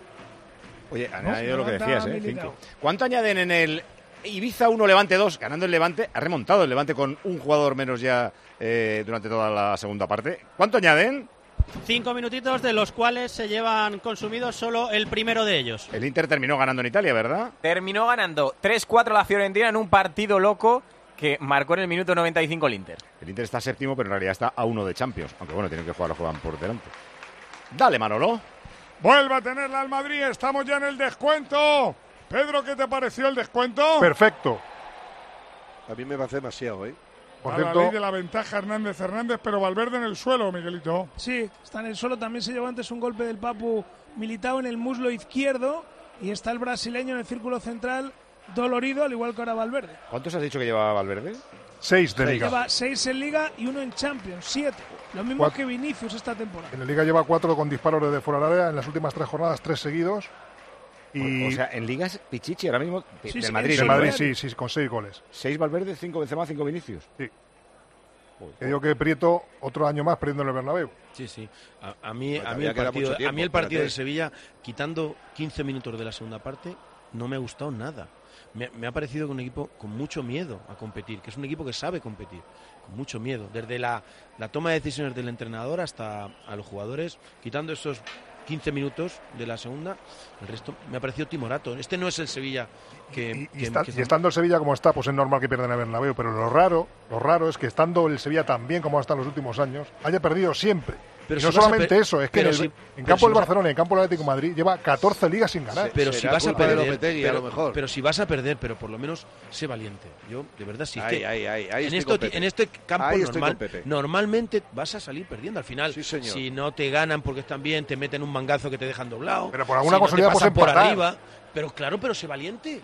Oye, han No, añadido lo que levanta decías, ¿eh? Militao. Cinco. ¿Cuánto añaden en el Ibiza uno Levante dos? Ganando el Levante, ha remontado el Levante con un jugador menos ya eh, durante toda la segunda parte. ¿Cuánto añaden? Cinco minutitos, de los cuales se llevan consumidos solo el primero de ellos. El Inter terminó ganando en Italia, ¿verdad? Terminó ganando tres cuatro la Fiorentina en un partido loco que marcó en el minuto noventa y cinco el Inter. El Inter está séptimo, pero en realidad está a uno de Champions. Aunque bueno, tienen que jugar, lo juegan por delante. Dale, Manolo. Vuelve a tenerla al Madrid. Estamos ya en el descuento. Pedro, ¿qué te pareció el descuento? Perfecto. A mí me parece demasiado, ¿eh? Por A la cierto, ley de la ventaja Hernández Hernández, pero Valverde en el suelo, Miguelito. Sí, está en el suelo. También se llevó antes un golpe del Papu Militao en el muslo izquierdo. Y está el brasileño en el círculo central dolorido, al igual que ahora Valverde. ¿Cuántos has dicho que llevaba Valverde? seis de Liga. Lleva seis en Liga y uno en Champions, siete. Lo mismo Cuatro. que Vinicius esta temporada. En la Liga lleva cuatro con disparos desde fuera del área. En las últimas tres jornadas, tres seguidos. Y O sea, en Ligas Pichichi ahora mismo Sí, del sí, Madrid. de sí, Madrid, Valverde. sí, sí, con seis goles. Seis Valverde, cinco Benzema, cinco Vinicius. Sí. Que digo que Prieto otro año más perdiendo en el Bernabéu. Sí, sí. A, a mí, Pues a mí todavía el queda partido, mucho tiempo, a mí el partido espérate. del Sevilla, quitando quince minutos de la segunda parte, no me ha gustado nada. Me, me ha parecido que un equipo con mucho miedo a competir, que es un equipo que sabe competir, con mucho miedo. Desde la, la toma de decisiones del entrenador hasta a los jugadores, quitando esos quince minutos de la segunda, el resto me ha parecido timorato. Este no es el Sevilla que... Y, y que- está- que y estando el Sevilla como está, pues es normal que pierdan el Bernabéu. Pero lo raro, lo raro es que estando el Sevilla tan bien como ha estado en los últimos años, haya perdido siempre. Pero Y no si vas a solamente per- eso, es que en, pero el- si- en pero campo si del vas a- Barcelona y en campo del Atlético de Madrid lleva catorce ligas sin ganar. Pero si Será vas a culpa de perder, Lopetegui, a pero, lo mejor. pero si vas a perder, pero por lo menos sé valiente. Yo, de verdad, sí. es Ahí, que ahí, ahí, ahí en, estoy esto, con Pepe. en este campo Ahí estoy normal, con Pepe. normalmente vas a salir perdiendo. Al final, Sí, señor. si no te ganan porque están bien, te meten un mangazo que te dejan doblado. Pero por alguna si no te casualidad, pues, pasan por empatar. arriba. Pero claro, pero sé valiente.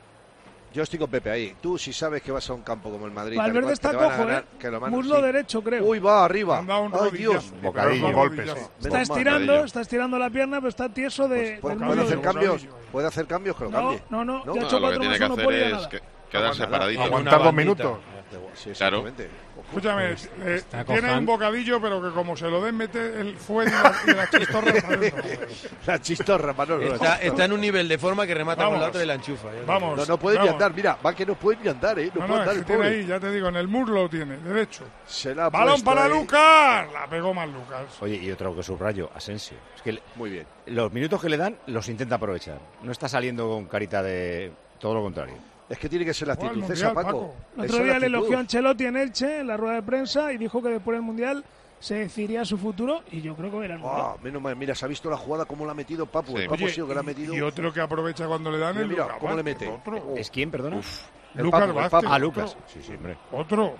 Yo estoy con Pepe ahí. Tú, si sabes que vas a un campo como el Madrid, tal Valverde cual, está que te van a cojo, ganar, ¿eh? que lo van- Muslo sí. derecho, creo. Uy, va arriba. Han dado un Ay, rodillazo. Dios. Bocadillo. Pero golpes, rodillazo. sí. Está Menos mal, estirando, Cadillo. está estirando la pierna, pero está tieso de, Pues, del ¿Puede muslo hacer derecho. cambios? ¿Puede hacer cambios? Que lo No, cambie. no, no, No, ya ha No, hecho lo que cuatro tiene más que uno, hacer puede es nada. que- quedar separadito. Aguantar dos bandita. minutos. Sí, exactamente. Escúchame, eh, Está tiene Cojan. un bocadillo, pero que como se lo den, mete el fuego y la, y la chistorra para adentro. La chistorra, Manolo. Está, está en un nivel de forma que remata con Vamos. la otra y la enchufa. ya Vamos. No, no puede ni Vamos. andar. Mira, va que no puede ni andar, ¿eh? No, No, puede no, andar es el que tiene pobre. ahí, ya te digo, en el muslo lo tiene, derecho. Se la ha Balón puesto para ahí. Lucas. La pegó mal Lucas. Oye, y otro que subrayo, Asensio. Es que le- Muy bien. los minutos que le dan los intenta aprovechar. No está saliendo con carita de todo lo contrario. Es que tiene que ser la Juega actitud, el César, Mundial, Paco. Paco. El Esa otro es día la le actitud. elogió a Ancelotti en Elche, en la rueda de prensa, y dijo que después del Mundial se decidiría su futuro, y yo creo que era el Mundial. Ah, menos mal, mira, se ha visto la jugada cómo la ha metido Papu. Sí. El Papu Oye, ha sido que la ha metido. y otro que aprovecha cuando le dan Mira, el mira, Lucas cómo le Vázquez, mete. Otro. ¿Es quién, perdona? El Lucas Papu, el Vázquez. Papu. Ah, Lucas. Sí, sí, hombre. Otro.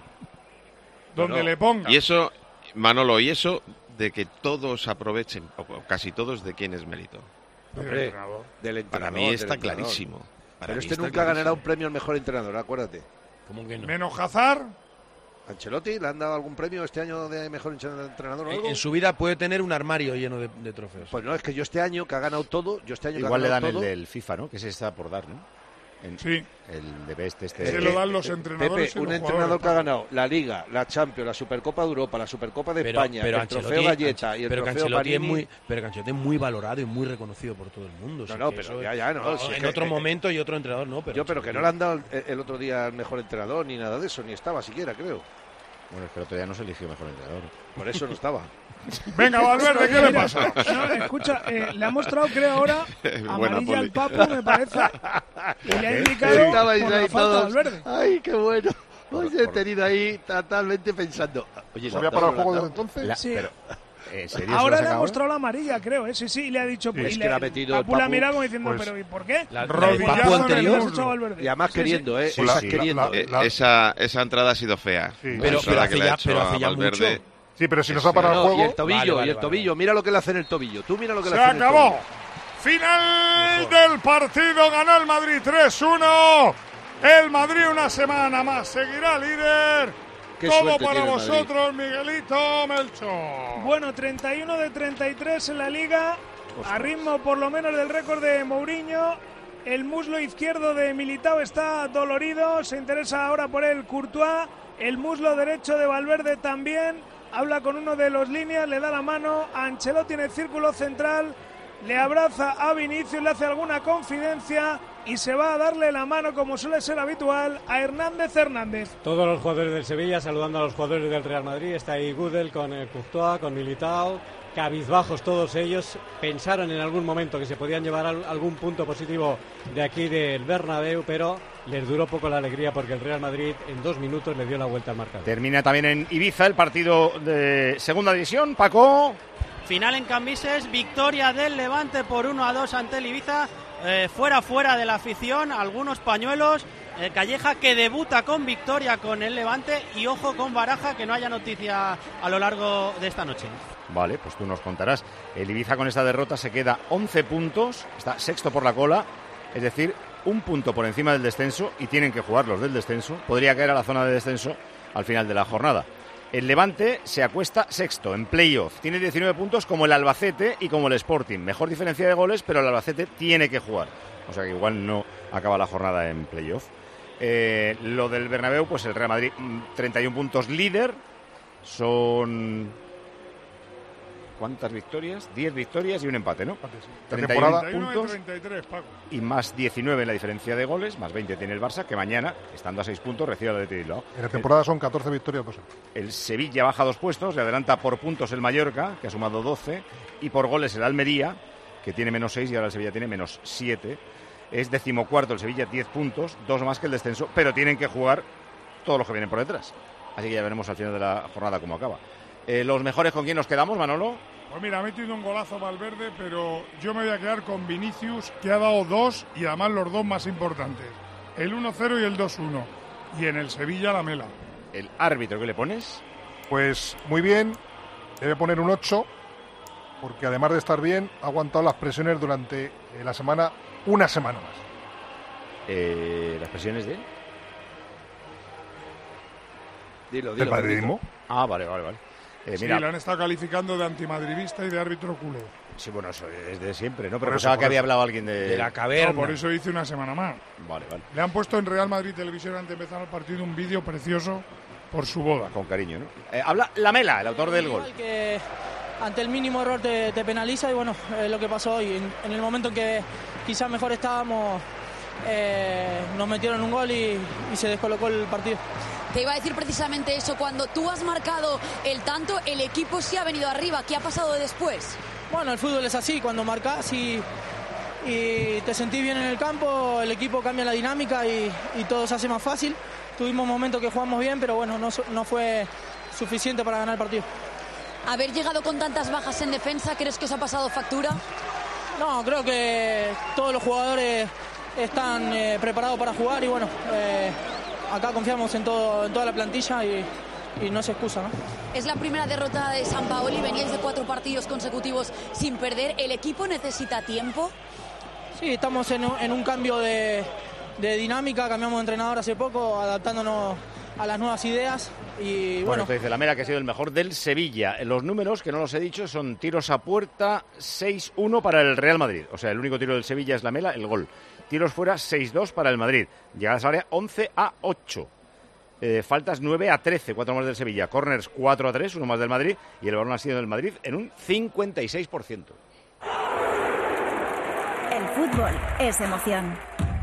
Donde No, no. le ponga. Y eso, Manolo, y eso de que todos aprovechen, o casi todos, ¿de quién es mérito? Del Hombre, entrenador. del entrenador, Para mí del está entrenador. clarísimo. Para Pero mí este está nunca ganará clarísimo. un premio al mejor entrenador, acuérdate. ¿Cómo que no? Menos Hazard. ¿Ancelotti le han dado algún premio este año de mejor entrenador o En, algo? en su vida puede tener un armario lleno de, de trofeos. Pues no, es que yo este año que ha ganado todo, yo este año Igual que le ha dan ganado el todo, del FIFA, ¿no? Que ese está por dar, ¿no? En- Sí. El de Best este. Se Eh, lo dan los eh, entrenadores Pepe, y un los entrenador jugadores. que ha ganado la Liga, la Champions, la Supercopa de Europa, la Supercopa de Pero, España, pero el Ancelotti, trofeo Galleta y el pero que trofeo Ancelotti es Panini. muy, pero que Ancelotti es muy valorado y muy reconocido por todo el mundo. No, si no, que pero eso- ya, ya, no, si es en que- otro eh, momento y otro entrenador no, pero Yo, pero que no le han dado el, el otro día el mejor entrenador ni nada de eso, ni estaba siquiera, creo. Bueno, es que el otro día no se eligió mejor entrenador. Por eso no estaba. Venga, Valverde, ¿qué le pasa? No, escucha, eh, le ha mostrado, creo ahora, amarilla al Papu, me parece. Y le ha indicado Estabais por la ahí falta todos. de Valverde. Ay, qué bueno. Os he tenido ahí totalmente pensando. Oye, ¿se había parado el juego desde entonces? La, Sí. pero, ¿en serio Ahora se le lo ha ha mostrado la amarilla, creo, ¿eh? Sí, sí, y le ha dicho... Sí, y es le, que le ha metido el Papu la ha Papu, mirado como diciendo, pues, pero ¿y por qué? La, la del Papu anterior. Y además queriendo, ¿eh? Sí, Además sí. queriendo. Eh, la- esa, esa entrada ha sido fea. Sí. La Pero- entrada pero que hace le ha ya- hecho pero a hace ya Valverde. mucho. Sí, pero si nos Sí. ha parado No, el y el juego... tobillo, Vale, vale, y el vale, tobillo. Mira lo que le hace en el tobillo. Tú mira lo que Se le hace en el acabó. tobillo. Final del partido. Ganó el Madrid tres uno. El Madrid una semana más seguirá líder. Qué Todo suerte para tiene el Madrid. vosotros, Miguelito Melchor. Bueno, treinta y uno de treinta y tres en la Liga, a ritmo por lo menos del récord de Mourinho. El muslo izquierdo de Militao está dolorido, se interesa ahora por él Courtois. El muslo derecho de Valverde también. Habla con uno de los líneas, le da la mano a Ancelotti en el círculo central. Le abraza a Vinicius, le hace alguna confidencia y se va a darle la mano, como suele ser habitual, a Hernández Hernández. Todos los jugadores del Sevilla saludando a los jugadores del Real Madrid. Está ahí Gudel con el Courtois, con Militao. Cabizbajos todos ellos. Pensaron en algún momento que se podían llevar al- algún punto positivo de aquí del Bernabéu, pero les duró poco la alegría porque el Real Madrid en dos minutos le dio la vuelta al marcador. Termina también en Ibiza el partido de segunda división. Paco. Final en Cambises, victoria del Levante por uno a dos ante el Ibiza. Eh, fuera, fuera de la afición, algunos pañuelos. Eh, Calleja que debuta con victoria con el Levante y ojo con Baraja, que no haya noticia a lo largo de esta noche. Vale, pues tú nos contarás. El Ibiza con esta derrota se queda once puntos, está sexto por la cola, es decir, un punto por encima del descenso y tienen que jugar los del descenso. Podría caer a la zona de descenso al final de la jornada. El Levante se acuesta sexto en playoff. Tiene diecinueve puntos como el Albacete y como el Sporting. Mejor diferencia de goles, pero el Albacete tiene que jugar. O sea que igual no acaba la jornada en playoff. Eh, lo del Bernabéu, pues el Real Madrid, treinta y uno puntos líder. Son... ¿Cuántas victorias? diez victorias y un empate, ¿no? treinta y uno puntos treinta y tres, Paco. y más diecinueve en la diferencia de goles, más veinte tiene el Barça, que mañana, estando a seis puntos, recibe al Athletic de Bilbao. En la temporada son catorce victorias, dos empates. El Sevilla baja dos puestos, le adelanta por puntos el Mallorca, que ha sumado doce, y por goles el Almería, que tiene menos seis, y ahora el Sevilla tiene menos siete. Es decimocuarto el Sevilla, diez puntos, dos más que el descenso, pero tienen que jugar todos los que vienen por detrás. Así que ya veremos al final de la jornada cómo acaba. Eh, ¿Los mejores con quién nos quedamos, Manolo? Pues mira, ha metido un golazo Valverde, pero yo me voy a quedar con Vinicius, que ha dado dos, y además los dos más importantes. El uno cero y el dos uno. Y en el Sevilla, la Mela. ¿El árbitro qué le pones? Pues muy bien, debe poner un ocho, porque además de estar bien, ha aguantado las presiones durante eh, la semana, una semana más. Eh, ¿Las presiones de...? Dilo, ¿Del dilo. madridismo? Ah, vale, vale, vale. Eh, Sí, mira, la han estado calificando de antimadridista y de árbitro culé. sí, bueno, eso es de siempre, ¿no? Pero Por eso, pensaba por que había eso. hablado alguien de... De la No, caverna. por eso hice una semana más. Vale, vale. Le han puesto en Real Madrid Televisión antes de empezar el partido un vídeo precioso por su boda. Con cariño, ¿no? Eh, habla Lamela, el autor del gol. Igual que ante el mínimo error te, te penaliza y bueno, es lo que pasó hoy. En, en el momento en que quizás mejor estábamos, eh, nos metieron un gol y, y se descolocó el partido. Te iba a decir precisamente eso, cuando tú has marcado el tanto, el equipo sí ha venido arriba. ¿Qué ha pasado después? Bueno, el fútbol es así, cuando marcas y, y te sentís bien en el campo, el equipo cambia la dinámica y, y todo se hace más fácil. Tuvimos momentos que jugamos bien, pero bueno, no, no fue suficiente para ganar el partido. Haber llegado con tantas bajas en defensa, ¿crees que os ha pasado factura? No, creo que todos los jugadores están eh, preparados para jugar y bueno, eh, acá confiamos en, todo, en toda la plantilla y, y no se excusa, ¿no? Es la primera derrota de Sampaoli, veníais de cuatro partidos consecutivos sin perder. ¿El equipo necesita tiempo? Sí, estamos en un, en un cambio de, de dinámica, cambiamos de entrenador hace poco, adaptándonos a las nuevas ideas y Bueno, bueno. te dice Lamela que ha sido el mejor del Sevilla. Los números, que no los he dicho, son tiros a puerta seis uno para el Real Madrid. O sea, el único tiro del Sevilla es Lamela, el gol. Tiros fuera seis dos para el Madrid. Llegadas al área once a ocho. Eh, faltas nueve a trece, cuatro más del Sevilla. Corners cuatro a tres, uno más del Madrid. Y el balón ha sido del Madrid en un cincuenta y seis por ciento. El fútbol es emoción.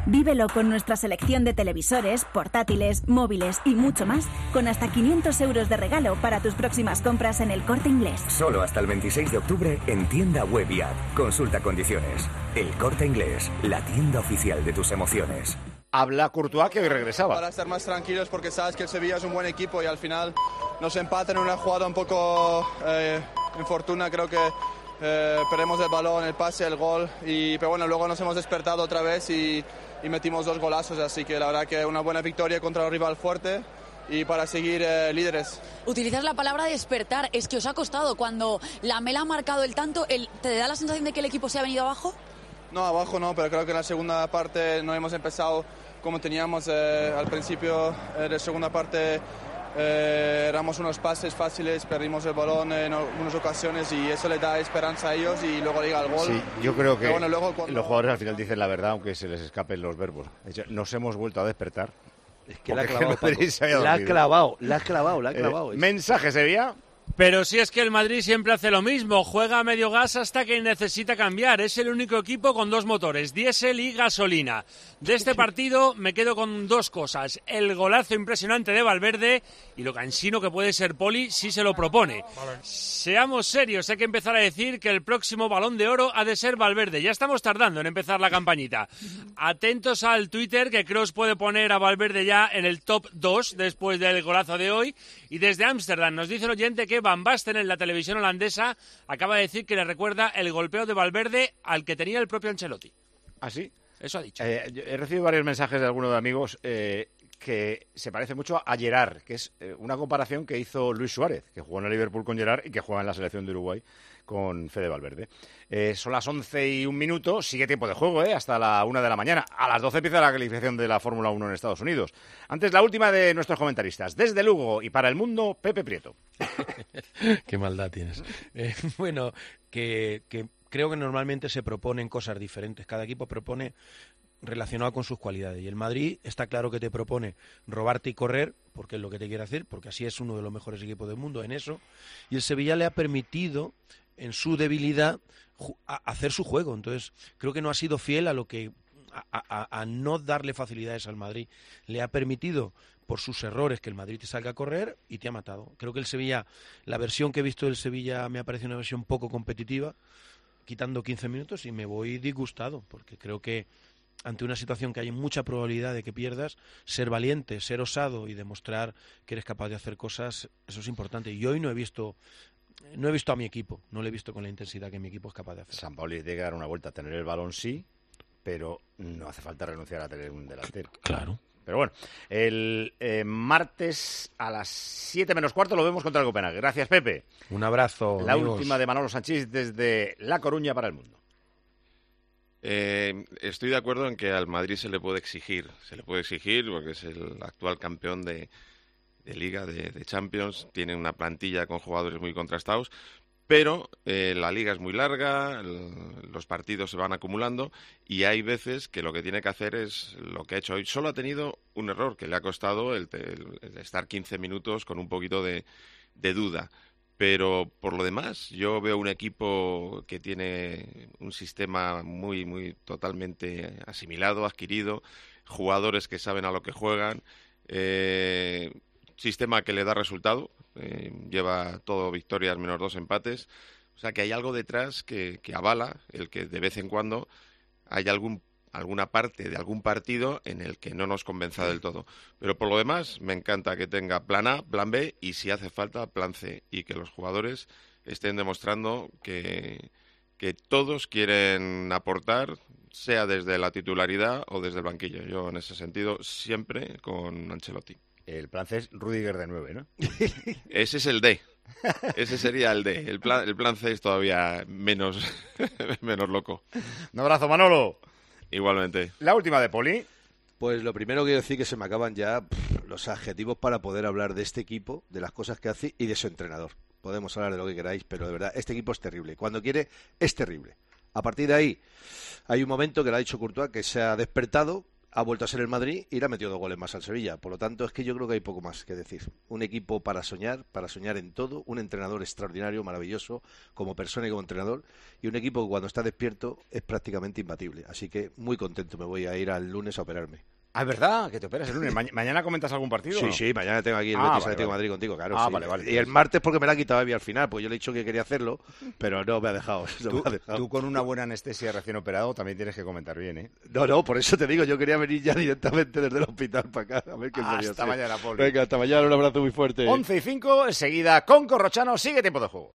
Vívelo con nuestra selección de televisores, portátiles, móviles y mucho más, con hasta quinientos euros de regalo para tus próximas compras en El Corte Inglés. Solo hasta el veintiséis de octubre en tienda web y app. Consulta condiciones. El Corte Inglés, la tienda oficial de tus emociones. Habla Courtois, que hoy regresaba. Para estar más tranquilos, porque sabes que el Sevilla es un buen equipo y al final nos empatan en una jugada un poco eh, infortuna. Creo que eh, perdemos el balón, el pase, el gol, y, pero bueno, luego nos hemos despertado otra vez y, y metimos dos golazos, así que la verdad que una buena victoria contra un rival fuerte y para seguir eh, líderes. Utilizar la palabra despertar, ¿es que os ha costado? Cuando Lamela ha marcado el tanto, el, ¿te da la sensación de que el equipo se ha venido abajo? No, abajo no, pero creo que en la segunda parte no hemos empezado como teníamos eh, al principio eh, de la segunda parte. Eh, éramos unos pases fáciles, perdimos el balón en algunas ocasiones y eso le da esperanza a ellos y luego llega el gol. Sí, yo creo que bueno, luego cuando... los jugadores al final dicen la verdad, aunque se les escapen los verbos. Nos hemos vuelto a despertar. Es que la ha clavado, Paco. La ha clavado, la ha clavado, la ha clavado. Eh, mensaje, Sevilla. Pero si es que el Madrid siempre hace lo mismo, juega a medio gas hasta que necesita cambiar. Es el único equipo con dos motores, diésel y gasolina. De este partido me quedo con dos cosas: el golazo impresionante de Valverde y lo cansino que puede ser Poli si se lo propone. Vale. Seamos serios, hay que empezar a decir que el próximo Balón de Oro ha de ser Valverde. Ya estamos tardando en empezar la campañita. Atentos al Twitter, que Kroos puede poner a Valverde ya en el top dos después del golazo de hoy. Y desde Ámsterdam nos dice el oyente que Van Basten en la televisión holandesa acaba de decir que le recuerda el golpeo de Valverde al que tenía el propio Ancelotti. ¿Ah, sí? Eso ha dicho. Eh, he recibido varios mensajes de algunos de amigos eh, que se parece mucho a Gerard, que es eh, una comparación que hizo Luis Suárez, que jugó en el Liverpool con Gerard y que juega en la selección de Uruguay con Fede Valverde. Eh, son las once y un minuto, sigue tiempo de juego, eh, hasta la una de la mañana. A las doce empieza la calificación de la Fórmula uno en Estados Unidos. Antes, la última de nuestros comentaristas. Desde Lugo y para el mundo, Pepe Prieto. Qué maldad tienes. Eh, bueno, que, que creo que normalmente se proponen cosas diferentes. Cada equipo propone relacionado con sus cualidades. Y el Madrid está claro que te propone robarte y correr, porque es lo que te quiere hacer, porque así es uno de los mejores equipos del mundo en eso. Y el Sevilla le ha permitido, en su debilidad, a hacer su juego. Entonces, creo que no ha sido fiel a lo que a, a, a no darle facilidades al Madrid. Le ha permitido, por sus errores, que el Madrid te salga a correr y te ha matado. Creo que el Sevilla, la versión que he visto del Sevilla me ha parecido una versión poco competitiva, quitando quince minutos, y me voy disgustado, porque creo que ante una situación que hay mucha probabilidad de que pierdas, ser valiente, ser osado y demostrar que eres capaz de hacer cosas, eso es importante. Y hoy no he visto no he visto a mi equipo, no lo he visto con la intensidad que mi equipo es capaz de hacer. Sampaoli tiene que dar una vuelta, tener el balón sí, pero no hace falta renunciar a tener un delantero. Claro. Pero bueno, el eh, martes a las siete menos cuarto lo vemos contra el Copenhague. Gracias, Pepe. Un abrazo, La amigos. última de Manolo Sanchís desde La Coruña para el mundo. Eh, estoy de acuerdo en que al Madrid se le puede exigir, se le puede exigir porque es el actual campeón de, de Liga, de, de Champions, tiene una plantilla con jugadores muy contrastados, pero eh, la Liga es muy larga, el, los partidos se van acumulando y hay veces que lo que tiene que hacer es lo que ha hecho hoy. Solo ha tenido un error que le ha costado el, el, el estar quince minutos con un poquito de, de duda. Pero por lo demás, yo veo un equipo que tiene un sistema muy, muy totalmente asimilado, adquirido, jugadores que saben a lo que juegan, eh, sistema que le da resultado, eh, lleva todo victorias menos dos empates, o sea que hay algo detrás que, que avala el que de vez en cuando hay algún alguna parte de algún partido en el que no nos convenza del todo. Pero por lo demás, me encanta que tenga plan A, plan B y, si hace falta, plan C. Y que los jugadores estén demostrando que, que todos quieren aportar, sea desde la titularidad o desde el banquillo. Yo, en ese sentido, siempre con Ancelotti. El plan C es Rüdiger de nueve, ¿no? Ese es el D. Ese sería el D. El plan, el plan C es todavía menos, menos loco. Un abrazo, Manolo. Igualmente. La última de Poli. Pues lo primero quiero decir que se me acaban ya pff, los adjetivos para poder hablar de este equipo, de las cosas que hace y de su entrenador. Podemos hablar de lo que queráis, pero de verdad, este equipo es terrible. Cuando quiere, es terrible. A partir de ahí, hay un momento que lo ha dicho Courtois, que se ha despertado, ha vuelto a ser el Madrid y le ha metido dos goles más al Sevilla. Por lo tanto, es que yo creo que hay poco más que decir. Un equipo para soñar, para soñar en todo, un entrenador extraordinario, maravilloso, como persona y como entrenador, y un equipo que cuando está despierto es prácticamente imbatible. Así que muy contento, me voy a ir al lunes a operarme. Ah, es verdad, que te operas el lunes. Ma- ¿Mañana comentas algún partido? Sí, ¿no? sí, mañana tengo aquí el Ah, Betis vale, Atlético de vale. Madrid contigo, claro. Ah, sí. vale, vale. Y el martes porque me la ha quitado Evi al final, pues yo le he dicho que quería hacerlo, pero no me ha dejado. No Tú, me ha dejado. tú con una buena anestesia recién operado también tienes que comentar bien, ¿eh? No, no, por eso te digo, yo quería venir ya directamente desde el hospital para acá. A ver qué Hasta podía hacer. mañana, Poli. Venga, hasta mañana, un abrazo muy fuerte. once y cinco, enseguida con Corrochano, sigue tiempo de juego.